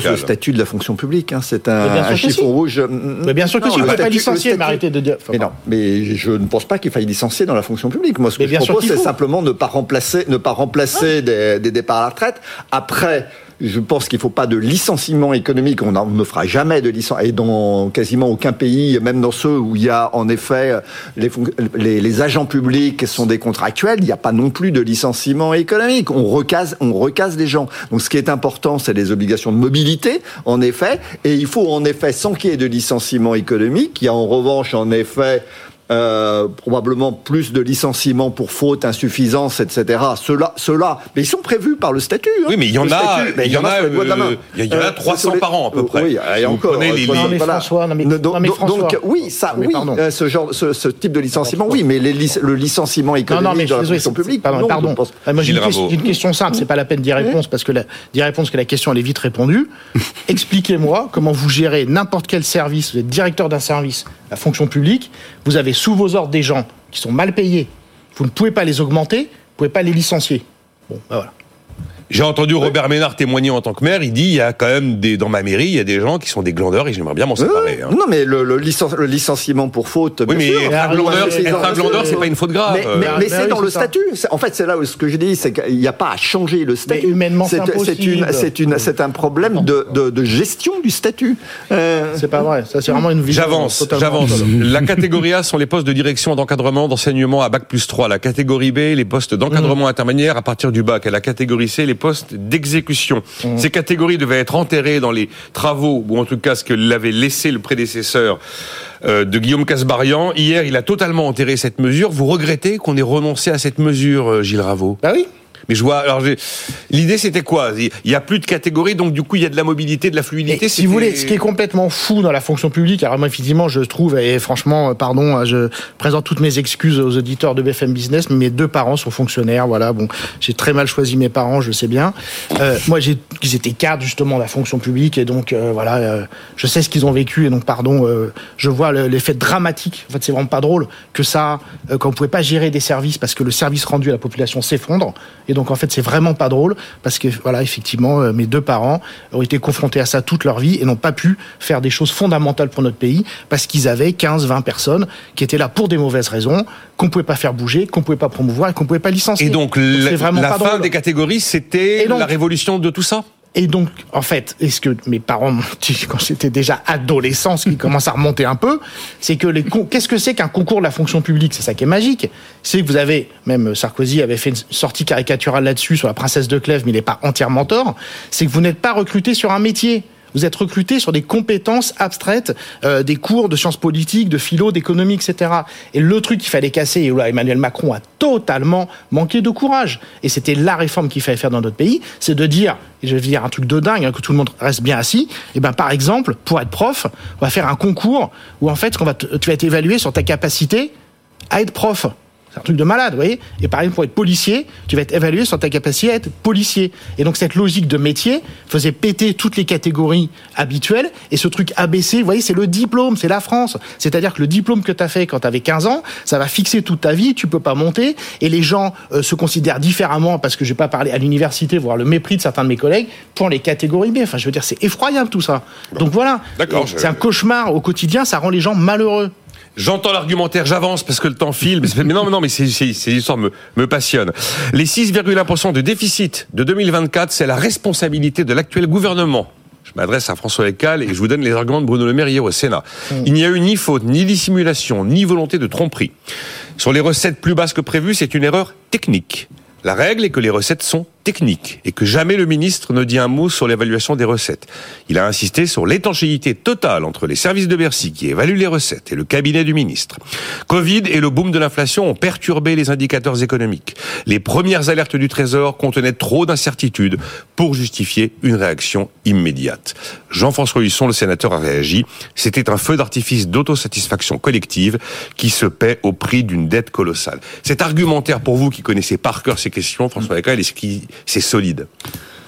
Speaker 2: fiscale.
Speaker 5: le statut de la fonction publique. Hein. C'est un,
Speaker 4: bien sûr
Speaker 5: un
Speaker 4: que
Speaker 5: chiffre
Speaker 4: si.
Speaker 5: rouge.
Speaker 4: Mais bien sûr que
Speaker 5: Non,
Speaker 4: si, vous
Speaker 5: le
Speaker 4: ne pouvez pas
Speaker 5: statut-
Speaker 4: licencier,
Speaker 5: le
Speaker 4: mais arrêtez de dire... Enfin,
Speaker 5: Mais non, mais je ne pense pas qu'il faille licencier dans la fonction publique. Moi, ce que
Speaker 4: Mais
Speaker 5: je
Speaker 4: bien sûr
Speaker 5: propose,
Speaker 4: qu'il
Speaker 5: c'est
Speaker 4: faut.
Speaker 5: simplement ne pas remplacer, ne pas remplacer des, des départs à la retraite. Après, je pense qu'il ne faut pas de licenciement économique. On, en- on ne fera jamais de licenciement. Et dans quasiment aucun pays, même dans ceux où il y a en effet les, fon- les, les agents publics sont des contractuels, il n'y a pas non plus de licenciement économique. On recase, on recase les gens. Donc ce qui est important, c'est les obligations de mobilité, en effet. Et il faut en effet, sans qu'il y ait de licenciement économique, il y a en revanche en effet Euh, probablement plus de licenciements pour faute, insuffisance, et cetera. Ceux-là, ceux-là, mais ils sont prévus par le statut. Hein.
Speaker 2: Oui, mais il y en
Speaker 5: Le
Speaker 2: a,
Speaker 5: statut, mais
Speaker 2: il y en a,
Speaker 5: sur les doigts de la main.
Speaker 2: euh, il y en a
Speaker 5: Euh,
Speaker 2: trois cents
Speaker 5: sur les-
Speaker 2: par an, à peu près.
Speaker 5: Oui, et
Speaker 2: Si vous
Speaker 5: encore.
Speaker 2: prenez les-
Speaker 5: euh,
Speaker 2: les-
Speaker 4: Non, mais François, non, mais-
Speaker 5: donc,
Speaker 4: non, mais
Speaker 5: donc,
Speaker 4: François.
Speaker 5: donc, oui, ça,
Speaker 4: Non, mais
Speaker 5: oui,
Speaker 4: pardon.
Speaker 5: euh, ce genre, ce, ce type de licenciement, oui, mais les lic- le licenciement
Speaker 4: Non,
Speaker 5: économique
Speaker 4: non, mais je
Speaker 5: dans
Speaker 4: suis
Speaker 5: la
Speaker 4: désolé,
Speaker 5: fonction
Speaker 4: c'est-
Speaker 5: publique,
Speaker 4: pardon,
Speaker 5: non,
Speaker 4: pardon.
Speaker 5: je pense-
Speaker 4: Ah, moi, j'ai une,
Speaker 2: Gilles
Speaker 4: question,
Speaker 2: Raveau.
Speaker 4: j'ai une question simple, c'est pas la peine d'y répondre, parce que la, d'y répondre, parce que la question, elle est vite répondue. Expliquez-moi comment vous gérez n'importe quel service, vous êtes directeur d'un service, la fonction publique, vous avez sous vos ordres des gens qui sont mal payés, vous ne pouvez pas les augmenter, vous ne pouvez pas les licencier. Bon, ben voilà.
Speaker 2: J'ai entendu Robert Ménard témoigner en tant que maire. Il dit il y a quand même des dans ma mairie, il y a des gens qui sont des glandeurs et j'aimerais bien m'en séparer. hein.
Speaker 5: Non, mais le, le, licen- le licenciement pour faute.
Speaker 2: Oui,
Speaker 5: bien
Speaker 2: mais
Speaker 5: sûr.
Speaker 2: être un
Speaker 4: Ah,
Speaker 2: glandeur,
Speaker 4: oui, oui,
Speaker 2: être un
Speaker 4: oui,
Speaker 2: glandeur,
Speaker 4: oui,
Speaker 2: c'est
Speaker 4: oui.
Speaker 2: pas une faute grave.
Speaker 5: Mais,
Speaker 2: Euh,
Speaker 5: mais,
Speaker 4: Ah,
Speaker 5: mais
Speaker 4: bah
Speaker 5: c'est
Speaker 4: oui,
Speaker 5: dans
Speaker 4: c'est
Speaker 5: le
Speaker 4: ça.
Speaker 5: statut. C'est- En fait, c'est là où ce que je dis, c'est qu'il n'y a pas à changer le statut.
Speaker 4: humainement, c'est
Speaker 5: c'est
Speaker 4: impossible.
Speaker 5: une, c'est une, c'est un problème de, de, de gestion du statut. Euh,
Speaker 4: C'est pas vrai, ça c'est vraiment une vision.
Speaker 2: J'avance,
Speaker 4: totalement
Speaker 2: j'avance.
Speaker 4: folle.
Speaker 2: La catégorie A sont les postes de direction, d'encadrement, d'enseignement à bac plus trois. La catégorie B, les postes d'encadrement
Speaker 4: Mmh.
Speaker 2: intermédiaire à partir du bac. Et la catégorie C, les postes d'exécution.
Speaker 4: Mmh.
Speaker 2: Ces catégories devaient être enterrées dans les travaux, ou en tout cas ce que l'avait laissé le prédécesseur euh, de Guillaume Casbarian. Hier, il a totalement enterré cette mesure. Vous regrettez qu'on ait renoncé à cette mesure, euh, Gilles Raveau?
Speaker 4: Bah oui.
Speaker 2: Mais je vois. Alors, j'ai- l'idée c'était quoi? Il y a plus de catégories, donc du coup il y a de la mobilité, de la fluidité.
Speaker 4: Et si vous voulez, ce qui est complètement fou dans la fonction publique, alors moi effectivement je trouve, et franchement, euh, pardon, je présente toutes mes excuses aux auditeurs de B F M Business, mais mes deux parents sont fonctionnaires, voilà, bon, j'ai très mal choisi mes parents, je le sais bien. Euh, moi j'ai, ils étaient cadres justement de la fonction publique, et donc euh, voilà, euh, je sais ce qu'ils ont vécu, et donc pardon, euh, je vois le- l'effet dramatique, en fait c'est vraiment pas drôle, que ça, euh, quand on pouvait pas gérer des services, parce que le service rendu à la population s'effondre, et donc en fait c'est vraiment pas drôle, parce que voilà, effectivement, euh, mes deux parents ont été confrontés à ça toute leur vie et n'ont pas pu faire des choses fondamentales pour notre pays parce qu'ils avaient quinze, vingt personnes qui étaient là pour des mauvaises raisons, qu'on pouvait pas faire bouger, qu'on pouvait pas promouvoir et qu'on pouvait pas licencier.
Speaker 2: Et donc,
Speaker 4: c'est
Speaker 2: la,
Speaker 4: vraiment
Speaker 2: la
Speaker 4: pas
Speaker 2: fin
Speaker 4: drôle.
Speaker 2: des catégories, c'était
Speaker 4: Et donc-
Speaker 2: la révolution de tout ça?
Speaker 4: Et donc, en fait, est-ce que mes parents m'ont dit quand j'étais déjà adolescent, ce qui commence à remonter un peu, c'est que les con- qu'est-ce que c'est qu'un concours de la fonction publique? C'est ça qui est magique. C'est que vous avez, même Sarkozy avait fait une sortie caricaturale là-dessus sur la princesse de Clèves, mais il n'est pas entièrement tort. C'est que vous n'êtes pas recruté sur un métier. Vous êtes recruté sur des compétences abstraites, euh, des cours de sciences politiques, de philo, d'économie, et cetera. Et le truc qu'il fallait casser, et là Emmanuel Macron a totalement manqué de courage, et c'était la réforme qu'il fallait faire dans notre pays, c'est de dire, et je vais dire un truc de dingue, hein, que tout le monde reste bien assis, et ben par exemple, pour être prof, on va faire un concours où en fait, ce qu'on va te- tu vas être évalué sur ta capacité à être prof. C'est un truc de malade, vous voyez. Et par exemple, pour être policier, tu vas être évalué sur ta capacité à être policier. Et donc, cette logique de métier faisait péter toutes les catégories habituelles. Et ce truc A B C, vous voyez, c'est le diplôme, c'est la France. C'est-à-dire que le diplôme que tu as fait quand tu avais quinze ans, ça va fixer toute ta vie, tu peux pas monter. Et les gens euh, se considèrent différemment, parce que je vais pas parler à l'université, voir le mépris de certains de mes collègues, pour les catégories B. Enfin, je veux dire, c'est effroyable tout ça. Donc voilà.
Speaker 2: D'accord,
Speaker 4: Et
Speaker 2: je-
Speaker 4: C'est un cauchemar au quotidien, ça rend les gens malheureux.
Speaker 2: J'entends l'argumentaire, j'avance parce que le temps file. Mais, mais non, mais non, mais ces, ces, ces histoires me, me passionnent. Les six virgule un pour cent de déficit de deux mille vingt-quatre, c'est la responsabilité de l'actuel gouvernement. Je m'adresse à François Ekal et je vous donne les arguments de Bruno Le Maire hier au Sénat. Il n'y a eu ni faute, ni dissimulation, ni volonté de tromperie. Sur les recettes plus basses que prévues, c'est une erreur technique. La règle est que les recettes sont techniques et que jamais le ministre ne dit un mot sur l'évaluation des recettes. Il a insisté sur l'étanchéité totale entre les services de Bercy qui évaluent les recettes et le cabinet du ministre. Covid et le boom de l'inflation ont perturbé les indicateurs économiques. Les premières alertes du Trésor contenaient trop d'incertitudes pour justifier une réaction immédiate. Jean-François Husson, le sénateur, a réagi. C'était un feu d'artifice d'autosatisfaction collective qui se paie au prix d'une dette colossale. Cet argumentaire, pour vous qui connaissez par cœur ces questions, François Ekal, est-ce qui c'est solide?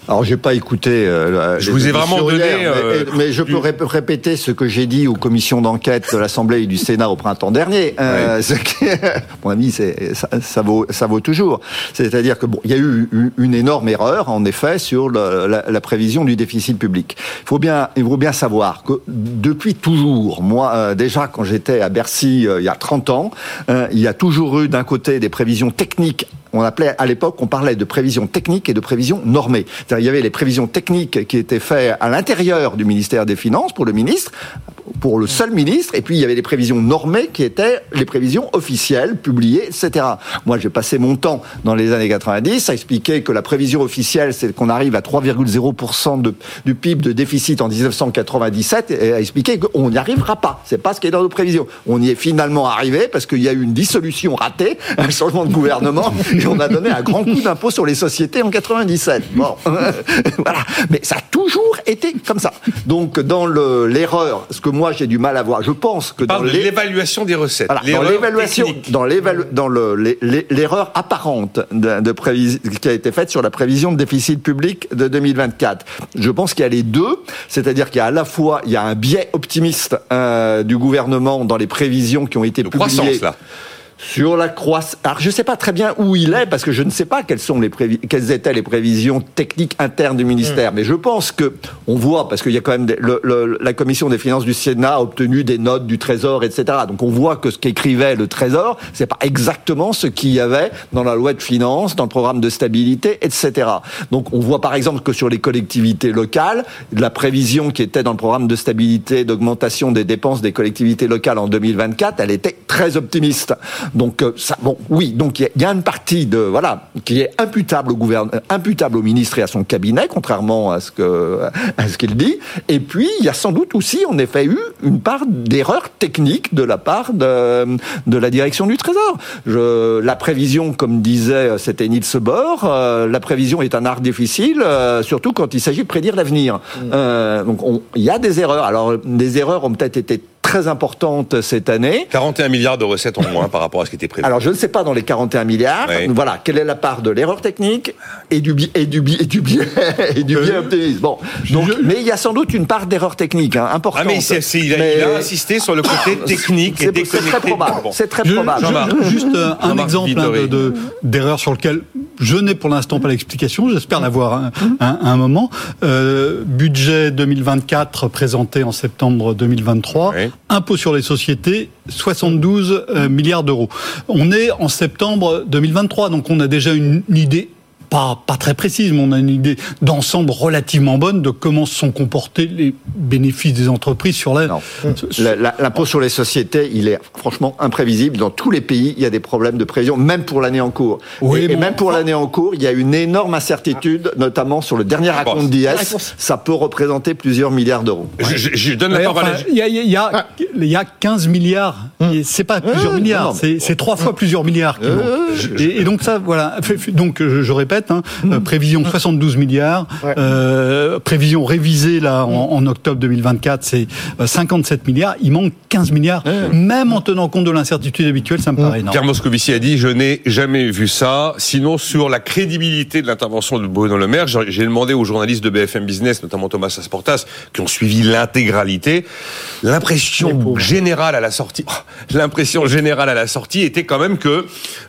Speaker 5: Alors, j'ai pas écouté. Euh,
Speaker 2: je vous ai vraiment donné.
Speaker 5: Hier,
Speaker 2: euh,
Speaker 5: mais, mais je peux ré- répéter ce que j'ai dit aux commissions d'enquête de l'Assemblée et du Sénat au printemps dernier. Euh,
Speaker 2: ouais.
Speaker 5: ce qui, mon ami, c'est, ça, ça vaut, ça vaut toujours. C'est-à-dire que bon, il y a eu une énorme erreur, en effet, sur le, la, la prévision du déficit public. Il faut bien, il faut bien savoir que depuis toujours, moi, euh, déjà quand j'étais à Bercy euh, il y a trente ans, euh, il y a toujours eu d'un côté des prévisions techniques. On appelait, à l'époque, on parlait de prévisions techniques et de prévisions normées. C'est-à-dire, il y avait les prévisions techniques qui étaient faites à l'intérieur du ministère des Finances pour le ministre, pour le seul ministre, et puis il y avait les prévisions normées qui étaient les prévisions officielles, publiées, et cetera. Moi, j'ai passé mon temps dans les années quatre-vingt-dix à expliquer que la prévision officielle, c'est qu'on arrive à trois virgule zéro pour cent de, du P I B de déficit en dix-neuf cent quatre-vingt-dix-sept, et à expliquer qu'on n'y arrivera pas. C'est pas ce qui est dans nos prévisions. On y est finalement arrivé parce qu'il y a eu une dissolution ratée, un changement de gouvernement, et on a donné un grand coup d'impôt sur les sociétés en quatre-vingt-dix-sept. Bon, voilà. Mais ça a toujours été comme ça. Donc, dans le, l'erreur, ce que moi j'ai du mal à voir, je pense que dans
Speaker 2: les... l'évaluation des recettes,
Speaker 5: voilà, dans l'évaluation, technique. dans, l'évalu... dans le, les, les, l'erreur apparente de, de prévis... qui a été faite sur la prévision de déficit public de deux mille vingt-quatre. Je pense qu'il y a les deux, c'est-à-dire qu'il y a à la fois il y a un biais optimiste euh, du gouvernement dans les prévisions qui ont été
Speaker 2: de
Speaker 5: publiées.
Speaker 2: Croissance, là.
Speaker 5: Sur la croissance. Alors, je ne sais pas très bien où il est, parce que je ne sais pas quelles sont les prévi... quelles étaient les prévisions techniques internes du ministère. Mmh. Mais je pense que, on voit, parce qu'il y a quand même des... le, le, la commission des finances du Sénat a obtenu des notes du Trésor, et cetera. Donc, on voit que ce qu'écrivait le Trésor, c'est pas exactement ce qu'il y avait dans la loi de finances, dans le programme de stabilité, et cetera. Donc, on voit par exemple que sur les collectivités locales, la prévision qui était dans le programme de stabilité d'augmentation des dépenses des collectivités locales en deux mille vingt-quatre, elle était très optimiste. Donc ça, bon, oui, donc il y, y a une partie de voilà qui est imputable au gouvernement, imputable au ministre et à son cabinet, contrairement à ce que à ce qu'il dit. Et puis il y a sans doute aussi, en effet, eu une part d'erreur technique de la part de de la direction du Trésor. Je, la prévision, comme disait, c'était Niels Bohr, euh, la prévision est un art difficile, euh, surtout quand il s'agit de prédire l'avenir. Mmh. Euh, donc il y a des erreurs. Alors des erreurs ont peut-être été très importante cette année.
Speaker 2: quarante et un milliards de recettes en moins par rapport à ce qui était prévu.
Speaker 5: Alors, je ne sais pas dans les quarante et un milliards, oui. Voilà, quelle est la part de l'erreur technique et du biais, et du biais, et du biais, et du biais optimiste. Bon, donc, je... mais il y a sans doute une part d'erreur technique, hein, importante.
Speaker 2: Ah, mais, c'est, c'est, il, a, mais... il a insisté sur le côté technique
Speaker 5: c'est,
Speaker 2: et
Speaker 5: c'est très probable. Bon. C'est très
Speaker 3: je,
Speaker 5: probable.
Speaker 3: Je, juste euh, un exemple hein, de, de, d'erreur sur lequel je n'ai pour l'instant pas l'explication, j'espère l'avoir un, un, un moment. Euh, budget deux mille vingt-quatre présenté en septembre deux mille vingt-trois, oui. Impôt sur les sociétés, soixante-douze euh, milliards d'euros. On est en septembre deux mille vingt-trois, donc on a déjà une, une idée pas, pas très précise, mais on a une idée d'ensemble relativement bonne de comment se sont comportés les bénéfices des entreprises sur la...
Speaker 5: Non. La, la, l'impôt sur les sociétés, il est franchement imprévisible. Dans tous les pays, il y a des problèmes de prévision, même pour l'année en cours. Oui, et, bon, et même pour l'année en cours, il y a une énorme incertitude, notamment sur le dernier acompte d'I S. Ça peut représenter plusieurs milliards d'euros.
Speaker 2: Je, je, je donne la parole à...
Speaker 3: Il y a, il y a, il y a quinze milliards. Hum. C'est pas plusieurs euh, milliards, non, c'est, c'est trois fois plusieurs milliards. Qui euh, vont. Et, et donc ça, voilà. Donc je, je répète, Hein, mmh. euh, prévision soixante-douze milliards, ouais. euh, prévision révisée là en, en octobre deux mille vingt-quatre, c'est euh, cinquante-sept milliards. Il manque quinze milliards, mmh. même en tenant compte de l'incertitude habituelle, ça me paraît énorme.
Speaker 2: Pierre Moscovici a dit, je n'ai jamais vu ça. Sinon, sur la crédibilité de l'intervention de Bruno Le Maire, j'ai demandé aux journalistes de B F M Business, notamment Thomas Asportas, qui ont suivi l'intégralité. L'impression générale à la sortie, l'impression générale à la sortie était quand même que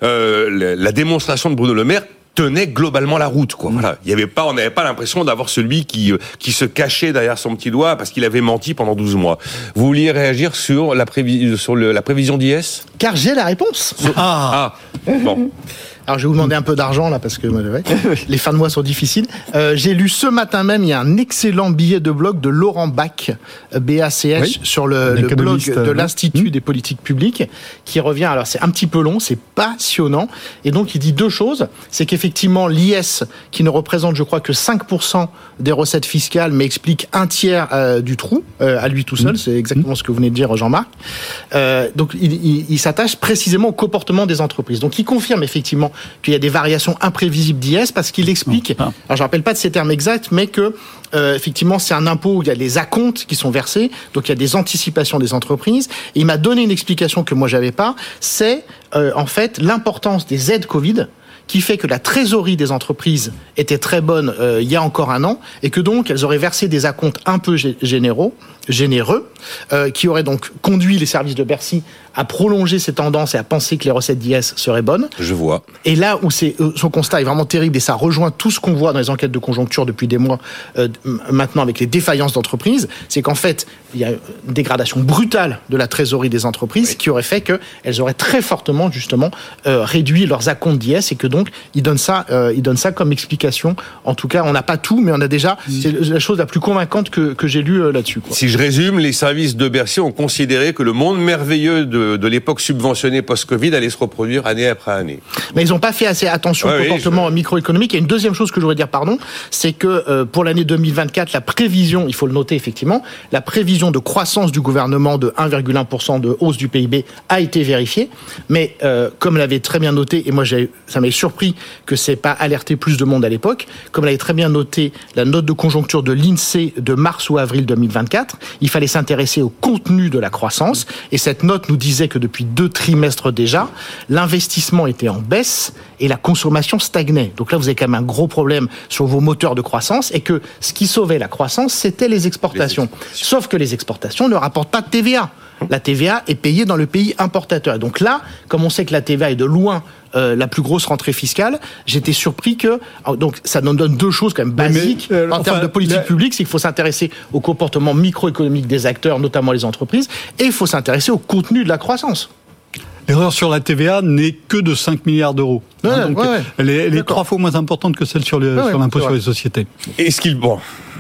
Speaker 2: euh, la démonstration de Bruno Le Maire tenait globalement la route, quoi. Voilà. Il y avait pas, on n'avait pas l'impression d'avoir celui qui, qui se cachait derrière son petit doigt parce qu'il avait menti pendant douze mois. Vous vouliez réagir sur la prévision, sur le, la prévision d'I S?
Speaker 4: Car j'ai la réponse.
Speaker 2: Ah. ah. Bon.
Speaker 4: Alors je vais vous demander un peu d'argent là parce que ouais, les fins de mois sont difficiles. Euh, j'ai lu ce matin même, il y a un excellent billet de blog de Laurent Bach, B A C H, oui, sur le, le blog de l'Institut mmh. des politiques publiques, qui revient. Alors c'est un petit peu long, c'est passionnant, et donc il dit deux choses. C'est qu'effectivement l'I S, qui ne représente je crois que cinq pour cent des recettes fiscales, mais explique un tiers euh, du trou euh, à lui tout seul. Mmh. C'est exactement mmh. ce que vous venez de dire, Jean-Marc. Euh, donc il, il, il s'attache précisément au comportement des entreprises. Donc il confirme effectivement qu'il y a des variations imprévisibles d'I S parce qu'il explique, alors je ne rappelle pas de ces termes exacts, mais que euh, effectivement c'est un impôt où il y a les acomptes qui sont versés, donc il y a des anticipations des entreprises. Et il m'a donné une explication que moi j'avais pas, c'est euh, en fait l'importance des aides Covid qui fait que la trésorerie des entreprises était très bonne euh, il y a encore un an, et que donc elles auraient versé des acomptes un peu généraux, généreux, euh, qui auraient donc conduit les services de Bercy à prolonger ces tendances et à penser que les recettes d'I S seraient bonnes.
Speaker 2: Je vois.
Speaker 4: Et là où c'est, son constat est vraiment terrible, et ça rejoint tout ce qu'on voit dans les enquêtes de conjoncture depuis des mois euh, maintenant avec les défaillances d'entreprises, c'est qu'en fait, il y a une dégradation brutale de la trésorerie des entreprises, oui, qui aurait fait qu'elles auraient très fortement justement euh, réduit leurs acomptes d'I S, et que donc ils donnent ça, euh, ils donnent ça comme explication. En tout cas, on n'a pas tout, mais on a déjà, mmh. c'est la chose la plus convaincante que, que j'ai lue euh, là-dessus, quoi.
Speaker 2: Si je résume, les services de Bercy ont considéré que le monde merveilleux de, de l'époque subventionnée post-Covid allait se reproduire année après année.
Speaker 4: Mais ils n'ont pas fait assez attention ouais, au comportement oui, je... microéconomique. Et une deuxième chose que je voudrais dire, pardon, c'est que euh, pour l'année deux mille vingt-quatre, la prévision, il faut le noter effectivement, la prévision de croissance du gouvernement de un virgule un pour cent de hausse du P I B a été vérifiée. Mais euh, comme l'avait très bien noté, et moi j'ai, ça m'avait surpris que c'est pas alerté plus de monde à l'époque, comme l'avait très bien noté la note de conjoncture de l'INSEE de mars ou avril deux mille vingt-quatre, il fallait s'intéresser au contenu de la croissance. Et cette note nous disait que depuis deux trimestres déjà, l'investissement était en baisse et la consommation stagnait. Donc là, vous avez quand même un gros problème sur vos moteurs de croissance, et que ce qui sauvait la croissance, c'était les exportations. Les exportations. Sauf que les exportations ne rapportent pas de T V A. La T V A est payée dans le pays importateur. Et donc là, comme on sait que la T V A est de loin euh, la plus grosse rentrée fiscale, j'étais surpris que... Donc ça nous donne deux choses quand même basiques mais, euh, en enfin, termes de politique la... publique, c'est qu'il faut s'intéresser au comportement microéconomique des acteurs, notamment les entreprises, et il faut s'intéresser au contenu de la croissance.
Speaker 3: L'erreur sur la T V A n'est que de cinq milliards d'euros.
Speaker 4: Ouais,
Speaker 3: hein, donc
Speaker 4: ouais, ouais.
Speaker 3: Elle est, elle est trois fois moins importante que celle sur, le, ouais, sur l'impôt sur les sociétés.
Speaker 2: Est-ce qu'il... Bon...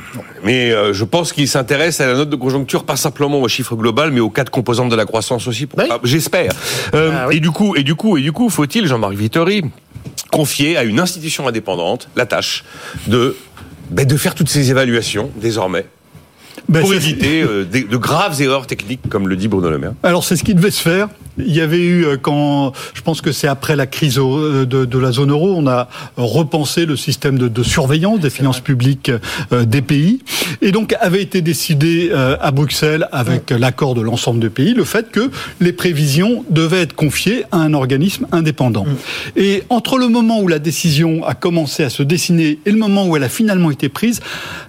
Speaker 2: Mais euh, je pense qu'il s'intéresse à la note de conjoncture, pas simplement au chiffre global, mais aux quatre composantes de la croissance aussi. Pour... Oui. Ah, j'espère. Euh, ah, oui. Et du coup, et du coup, et du coup, faut-il, Jean-Marc Vittori, confier à une institution indépendante la tâche de, ben, de faire toutes ces évaluations désormais? Ben, pour éviter euh, de, de graves erreurs techniques, comme le dit Bruno Le Maire.
Speaker 3: Alors c'est ce qui devait se faire. Il y avait eu, quand, je pense que c'est après la crise de, de la zone euro, on a repensé le système de, de surveillance des finances publiques euh, des pays. Et donc avait été décidé euh, à Bruxelles, avec ouais. l'accord de l'ensemble des pays, le fait que les prévisions devaient être confiées à un organisme indépendant. Ouais. Et entre le moment où la décision a commencé à se dessiner et le moment où elle a finalement été prise,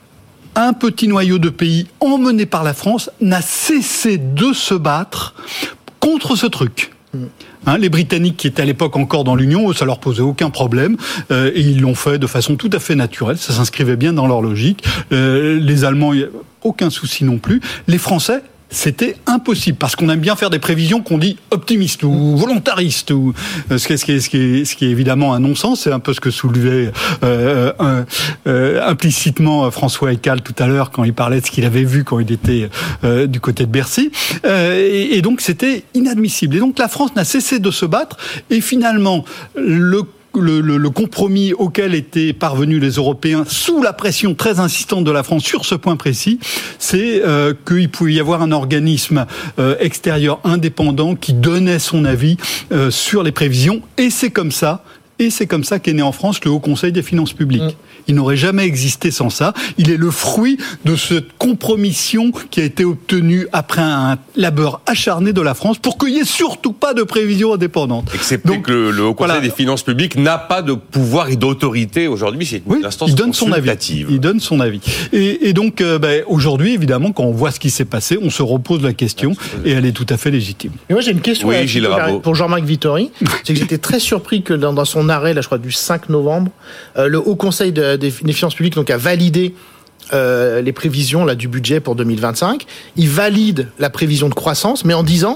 Speaker 3: un petit noyau de pays emmené par la France n'a cessé de se battre contre ce truc. Hein, les Britanniques, qui étaient à l'époque encore dans l'Union, ça leur posait aucun problème, euh, et ils l'ont fait de façon tout à fait naturelle, ça s'inscrivait bien dans leur logique. Euh, les Allemands, aucun souci non plus. Les Français, c'était impossible, parce qu'on aime bien faire des prévisions qu'on dit optimistes ou volontaristes, ou ce qui est, ce qui est, ce qui est, ce qui est évidemment un non-sens. C'est un peu ce que soulevait euh, un, euh, implicitement François Eckhall tout à l'heure quand il parlait de ce qu'il avait vu quand il était euh, du côté de Bercy. Euh, et, et donc c'était inadmissible. Et donc la France n'a cessé de se battre, et finalement le Le, le, le compromis auquel étaient parvenus les Européens sous la pression très insistante de la France sur ce point précis, c'est euh, qu'il pouvait y avoir un organisme euh, extérieur indépendant qui donnait son avis euh, sur les prévisions, et c'est comme ça. Et c'est comme ça qu'est né en France le Haut Conseil des finances publiques. Mmh. Il n'aurait jamais existé sans ça. Il est le fruit de cette compromission qui a été obtenue après un labeur acharné de la France pour qu'il n'y ait surtout pas de prévision indépendante.
Speaker 2: Excepté Donc, que le, le Haut Conseil voilà. des finances publiques n'a pas de pouvoir et d'autorité aujourd'hui. C'est une
Speaker 3: oui,
Speaker 2: instance
Speaker 3: il donne son avis. Il donne son avis. Et, et donc, euh, ben, aujourd'hui, évidemment, quand on voit ce qui s'est passé, on se repose la question, et elle est tout à fait légitime.
Speaker 4: Et moi, j'ai une question
Speaker 2: oui,
Speaker 4: là,
Speaker 2: Gilles
Speaker 4: pour Jean-Marc Vittori. C'est que j'étais très surpris que dans, dans son arrêt, là, je crois, du cinq novembre, euh, le Haut Conseil de, des, des finances publiques donc, a validé euh, les prévisions là, du budget pour deux mille vingt-cinq. Il valide la prévision de croissance, mais en disant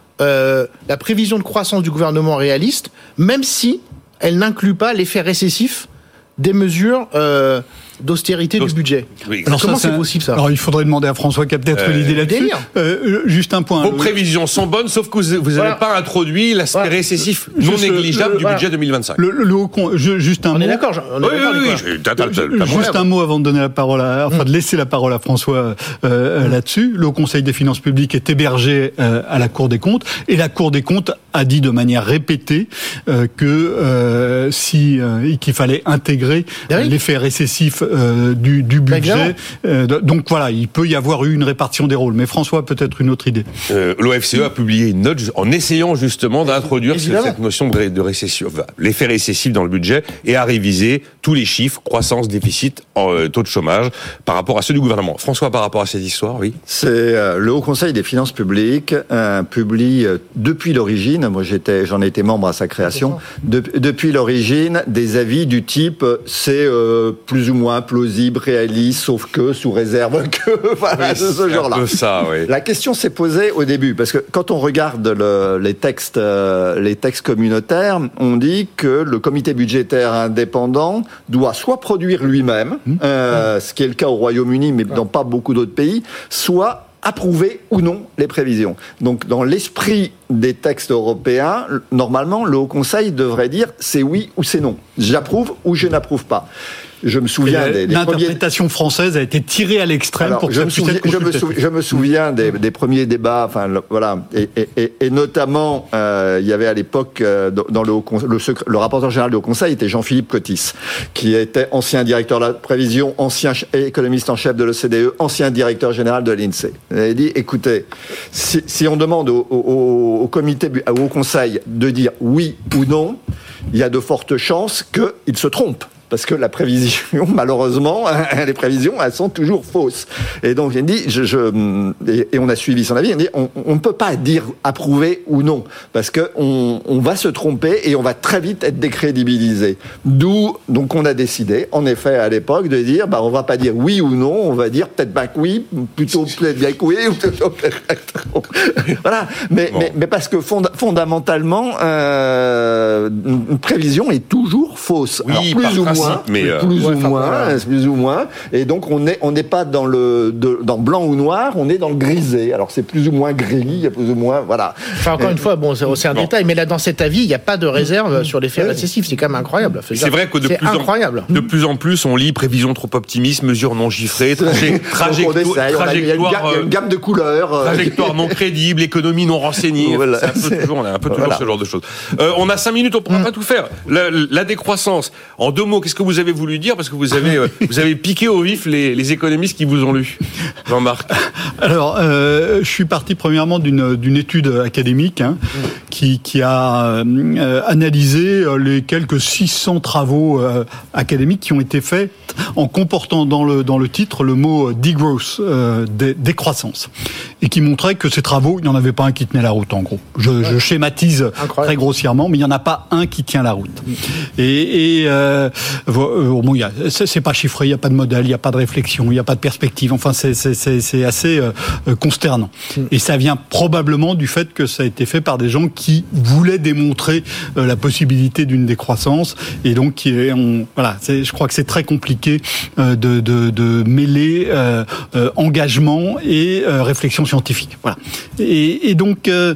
Speaker 4: euh, la prévision de croissance du gouvernement réaliste, même si elle n'inclut pas l'effet récessif des mesures euh, d'austérité du budget.
Speaker 2: Oui.
Speaker 3: Alors
Speaker 4: comment
Speaker 3: ça,
Speaker 4: c'est possible ça?
Speaker 3: Alors il faudrait demander à François qui a peut-être euh, l'idée là-dessus. Euh, juste un point.
Speaker 2: Vos le... prévisions sont bonnes, sauf que vous n'avez voilà. pas introduit l'aspect voilà. récessif non juste négligeable le, du voilà. budget deux mille vingt-cinq.
Speaker 3: Le, le, le, je, juste un
Speaker 4: on
Speaker 3: mot.
Speaker 4: Est d'accord, on est
Speaker 2: oui,
Speaker 4: d'accord.
Speaker 2: Oui, oui, t'as, t'as, t'as, t'as
Speaker 3: juste un mot avant de donner la parole, à, enfin de laisser la parole à François euh, mmh. là-dessus. Le Haut Conseil des finances publiques est hébergé euh, à la Cour des comptes, et la Cour des comptes a dit de manière répétée euh, que euh, si euh, qu'il fallait intégrer oui. l'effet récessif euh, du, du budget. Euh, donc voilà, il peut y avoir eu une répartition des rôles. Mais François a peut-être une autre idée.
Speaker 2: Euh, L'O F C E a publié une note en essayant justement d'introduire Évidemment. cette notion de, de récession, enfin, l'effet récessif dans le budget, et à réviser tous les chiffres, croissance, déficit, euh, taux de chômage, par rapport à ceux du gouvernement. François, par rapport à cette histoire, oui.
Speaker 5: C'est euh, le Haut Conseil des finances publiques euh, publie euh, depuis l'origine, moi j'étais, j'en ai été membre à sa création, de, depuis l'origine des avis du type euh, c'est euh, plus ou moins plausible, réaliste, sauf que sous réserve que, voilà, oui, de ce genre-là.
Speaker 2: Un peu ça, oui.
Speaker 5: La question s'est posée au début, parce que quand on regarde le, les textes, euh, les textes communautaires, on dit que le comité budgétaire indépendant doit soit produire lui-même, mmh. euh, ce qui est le cas au Royaume-Uni, mais dans pas beaucoup d'autres pays, soit approuver ou non les prévisions. Donc, dans l'esprit des textes européens, normalement, le Haut Conseil devrait dire c'est oui ou c'est non. J'approuve ou je n'approuve pas. Je me souviens des, des
Speaker 3: l'interprétation premiers... française a été tirée à l'extrême. Alors, pour
Speaker 5: je, me souviens, je, me souviens, je me souviens des, des premiers débats, enfin le, voilà, et, et, et notamment euh, il y avait à l'époque euh, dans le, le, le rapporteur général du Haut Conseil était Jean-Philippe Cotis, qui était ancien directeur de la prévision, ancien économiste en chef de l'O C D E, ancien directeur général de l'INSEE. Il a dit écoutez, si, si on demande au, au, au comité, au Haut Conseil de dire oui ou non, il y a de fortes chances qu'il se trompe. Parce que la prévision, malheureusement, les prévisions, elles sont toujours fausses. Et donc, il dit, je, je, et, et on a suivi son avis, il dit, on ne peut pas dire approuver ou non, parce que on, on va se tromper et on va très vite être décrédibilisé. D'où, donc, on a décidé, en effet, à l'époque, de dire, bah, on va pas dire oui ou non, on va dire peut-être bien que oui, plutôt peut-être bien que oui, ou plutôt peut-être non. Voilà. Mais, bon. mais, mais parce que fond, fondamentalement, euh, une prévision est toujours fausse.
Speaker 2: Oui,
Speaker 5: alors, plus ou moins.
Speaker 2: Mais euh,
Speaker 5: plus
Speaker 2: ouais,
Speaker 5: ou moins, voilà. plus ou moins, et donc on est on n'est pas dans le de, dans blanc ou noir, on est dans le grisé. Alors c'est plus ou moins gris, il y a plus ou moins voilà.
Speaker 4: Enfin encore et, une fois, bon c'est, c'est un bon. détail, mais là dans cet avis il n'y a pas de réserve sur l'effet ouais. récessif, c'est quand même incroyable.
Speaker 2: C'est dire, vrai que de
Speaker 4: c'est
Speaker 2: plus
Speaker 4: incroyable.
Speaker 2: En, de plus en plus on lit prévision trop optimiste, mesures non chiffrées, traje, trajectoire, trajectoire,
Speaker 5: il y a une gamme, une gamme de couleurs,
Speaker 2: trajectoire non crédible, économie non renseignée. Voilà. C'est un peu toujours, on a un peu toujours voilà. ce genre de choses. Euh, on a cinq minutes, on pourra mm. pas tout faire. La, la décroissance. En deux mots, qu'est-ce que vous avez voulu dire? Parce que vous avez, euh, vous avez piqué au vif les, les économistes qui vous ont lu. Jean-Marc.
Speaker 3: Alors, euh, je suis parti premièrement d'une, d'une étude académique hein, mmh. qui, qui a euh, analysé les quelques six cents travaux euh, académiques qui ont été faits en comportant dans le, dans le titre le mot degrowth, euh, dé, décroissance. Et qui montraient que ces travaux, il n'y en avait pas un qui tenait la route en gros. Je, ouais. je schématise Incroyable. très grossièrement, mais il n'y en a pas un qui tient la route. Mmh. Et, et euh, bon, y a, c'est, c'est pas chiffré, il n'y a pas de modèle, il n'y a pas de réflexion, il n'y a pas de perspective. Enfin, c'est, c'est, c'est, c'est assez euh, consternant. Mm. Et ça vient probablement du fait que ça a été fait par des gens qui voulaient démontrer euh, la possibilité d'une décroissance. Et donc, qui, on, voilà, c'est, je crois que c'est très compliqué euh, de, de, de mêler euh, euh, engagement et euh, réflexion scientifique. Voilà. Et, et donc, euh,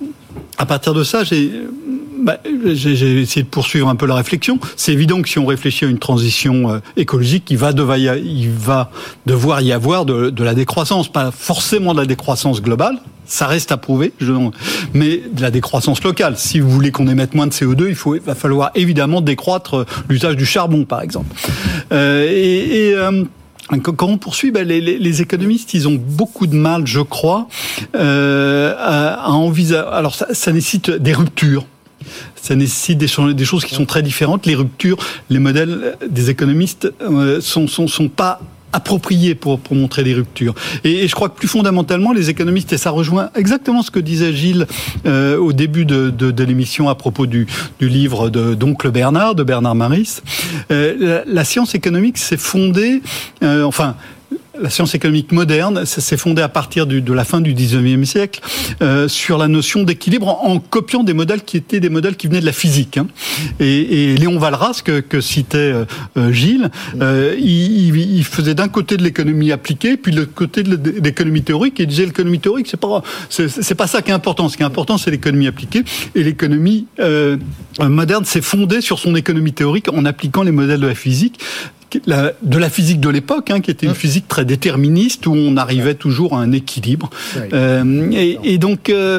Speaker 3: à partir de ça, j'ai... Bah, j'ai, j'ai essayé de poursuivre un peu la réflexion. C'est évident que si on réfléchit à une transition euh, écologique, il va, devoir y, il va devoir y avoir de, de la décroissance. Pas forcément de la décroissance globale, ça reste à prouver, je, mais de la décroissance locale. Si vous voulez qu'on émette moins de C O deux, il, faut, il va falloir évidemment décroître l'usage du charbon, par exemple. Euh, et... et euh, Quand on poursuit, ben les, les, les économistes, ils ont beaucoup de mal, je crois, euh, à, à envisager. Alors, ça, ça nécessite des ruptures. Ça nécessite des, des choses qui sont très différentes. Les ruptures, les modèles des économistes euh, sont, sont, sont pas appropriés pour, pour montrer des ruptures. Et, et je crois que plus fondamentalement, les économistes, et ça rejoint exactement ce que disait Gilles euh, au début de, de, de l'émission à propos du, du livre de d'Oncle Bernard, de Bernard Maris, euh, la, la science économique s'est fondée, euh, enfin, la science économique moderne, ça s'est fondé à partir du, de la fin du dix-neuvième siècle euh, sur la notion d'équilibre en, en copiant des modèles qui étaient des modèles qui venaient de la physique. Hein. Et, et Léon Walras, que, que citait euh, Gilles, euh, il, il faisait d'un côté de l'économie appliquée, puis de l'autre côté de l'économie théorique, et il disait l'économie théorique, c'est pas, c'est, c'est pas ça qui est important. Ce qui est important, c'est l'économie appliquée. Et l'économie euh, moderne s'est fondée sur son économie théorique en appliquant les modèles de la physique. la, de la physique de l'époque, hein, qui était une mmh. physique très déterministe, où on arrivait toujours à un équilibre. Oui. Euh, et, et donc, euh,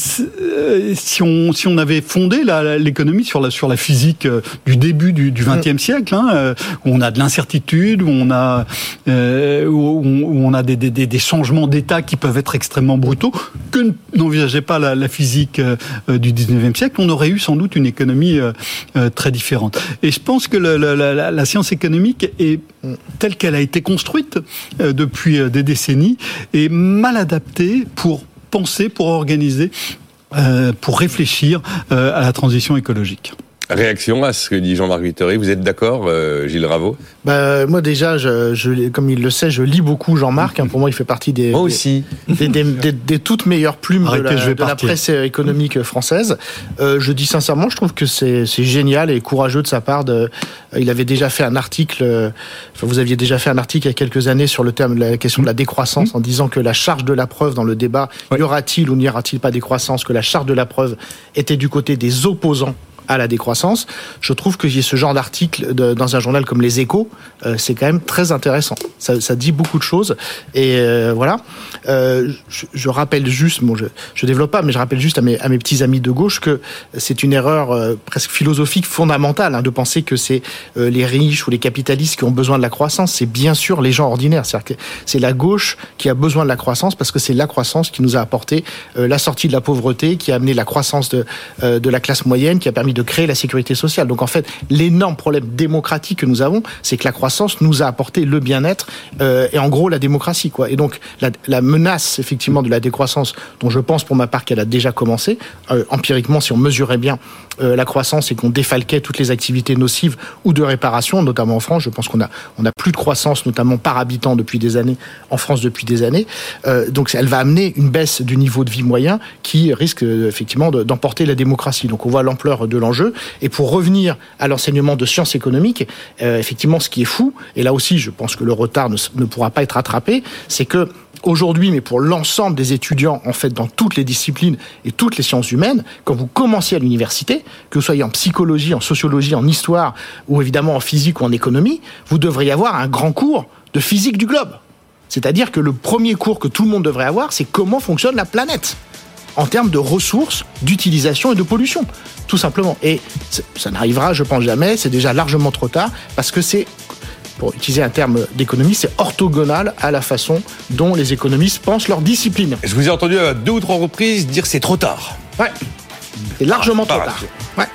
Speaker 3: si, on, si on avait fondé la, l'économie sur la, sur la physique du début du vingtième mmh. siècle, hein, où on a de l'incertitude, où on a, euh, où, où on a des, des, des changements d'état qui peuvent être extrêmement brutaux, que n'envisageait pas la, la physique euh, du dix-neuvième siècle, on aurait eu sans doute une économie euh, euh, très différente. Et je pense que le, le, la, la science économique est telle qu'elle a été construite euh, depuis euh, des décennies est mal adaptée pour penser, pour organiser, euh, pour réfléchir euh, à la transition écologique.
Speaker 2: Réaction à ce que dit Jean-Marc Vittori. Vous êtes d'accord, euh, Gilles Raveau ?
Speaker 4: Bah, moi déjà, je, je, comme il le sait, je lis beaucoup Jean-Marc. Hein, pour moi, il fait partie des,
Speaker 2: moi aussi.
Speaker 4: des, des, des, des toutes meilleures plumes Arrêtez, de, la, de la presse économique française. Euh, je dis sincèrement, je trouve que c'est, c'est génial et courageux de sa part. De, il avait déjà fait un article, euh, enfin, vous aviez déjà fait un article il y a quelques années sur le terme, la question de la décroissance, mmh. en disant que la charge de la preuve dans le débat, oui. y aura-t-il ou n'y aura-t-il pas décroissance, que la charge de la preuve était du côté des opposants à la décroissance. Je trouve que ce genre d'article de, dans un journal comme Les Échos, euh, c'est quand même très intéressant. Ça, ça dit beaucoup de choses. Et euh, voilà. Euh, je, je rappelle juste, bon, je, je développe pas, mais je rappelle juste à mes, à mes petits amis de gauche que c'est une erreur euh, presque philosophique fondamentale hein, de penser que c'est euh, les riches ou les capitalistes qui ont besoin de la croissance. C'est bien sûr les gens ordinaires. C'est-à-dire que c'est la gauche qui a besoin de la croissance parce que c'est la croissance qui nous a apporté euh, la sortie de la pauvreté, qui a amené la croissance de, euh, de la classe moyenne, qui a permis de créer la sécurité sociale. Donc en fait, l'énorme problème démocratique que nous avons, c'est que la croissance nous a apporté le bien-être euh, et en gros la démocratie, quoi. Et donc la, la menace effectivement de la décroissance, dont je pense pour ma part qu'elle a déjà commencé, euh, empiriquement si on mesurait bien euh, la croissance et qu'on défalquait toutes les activités nocives ou de réparation, notamment en France, je pense qu'on a on a plus de croissance, notamment par habitant depuis des années en France depuis des années. Euh, donc elle va amener une baisse du niveau de vie moyen qui risque euh, effectivement de, d'emporter la démocratie. Donc on voit l'ampleur de l'enjeu. Et pour revenir à l'enseignement de sciences économiques, euh, effectivement, ce qui est fou, et là aussi, je pense que le retard ne, ne pourra pas être rattrapé, c'est que aujourd'hui, mais pour l'ensemble des étudiants, en fait, dans toutes les disciplines et toutes les sciences humaines, quand vous commencez à l'université, que vous soyez en psychologie, en sociologie, en histoire, ou évidemment en physique ou en économie, vous devriez avoir un grand cours de physique du globe. C'est-à-dire que le premier cours que tout le monde devrait avoir, c'est comment fonctionne la planète en termes de ressources, d'utilisation et de pollution, tout simplement. Et ça n'arrivera, je pense, jamais, c'est déjà largement trop tard, parce que c'est, pour utiliser un terme d'économie, c'est orthogonal à la façon dont les économistes pensent leur discipline.
Speaker 2: Je vous ai entendu à deux ou trois reprises dire c'est trop tard.
Speaker 4: Ouais, c'est largement
Speaker 2: ah,
Speaker 4: trop tard. Ouais.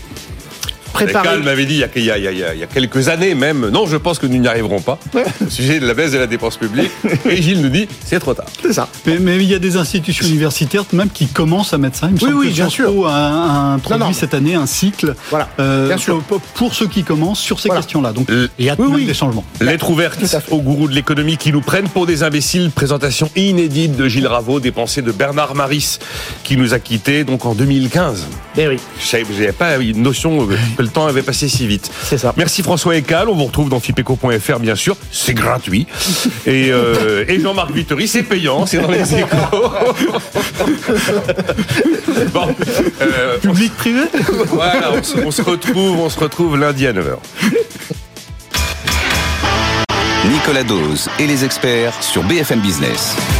Speaker 2: Cal m'avait dit il y, a, il, y a, il, y a, il y a quelques années même, non, je pense que nous n'y arriverons pas, ouais. au sujet de la baisse de la dépense publique. Et Gilles nous dit, c'est trop tard.
Speaker 3: C'est ça. Mais, mais il y a des institutions universitaires même qui commencent à mettre ça. Il me
Speaker 4: oui,
Speaker 3: semble
Speaker 4: oui,
Speaker 3: que
Speaker 4: bien sûr.
Speaker 3: a, a introduit cette année un cycle
Speaker 4: voilà.
Speaker 3: euh,
Speaker 4: bien sûr.
Speaker 3: Pour, pour ceux qui commencent sur ces voilà. questions-là. Donc il y a
Speaker 4: oui,
Speaker 3: même
Speaker 4: oui.
Speaker 3: des changements.
Speaker 2: Lettre ouverte aux gourous de l'économie qui nous prennent pour des imbéciles. Présentation inédite de Gilles Raveau, des pensées de Bernard Maris qui nous a quittés donc en deux mille quinze.
Speaker 4: Eh oui.
Speaker 2: Je n'avais pas une notion que le temps avait passé si vite.
Speaker 4: C'est ça.
Speaker 2: Merci François Eccal, on vous retrouve dans fipeco point f r bien sûr, c'est gratuit. Et, euh, et Jean-Marc Vittori, c'est payant, c'est dans les Échos. Bon, euh,
Speaker 3: public privé.
Speaker 2: Voilà, on se, on se retrouve, on se retrouve lundi à neuf heures.
Speaker 1: Nicolas Dose et les experts sur B F M Business.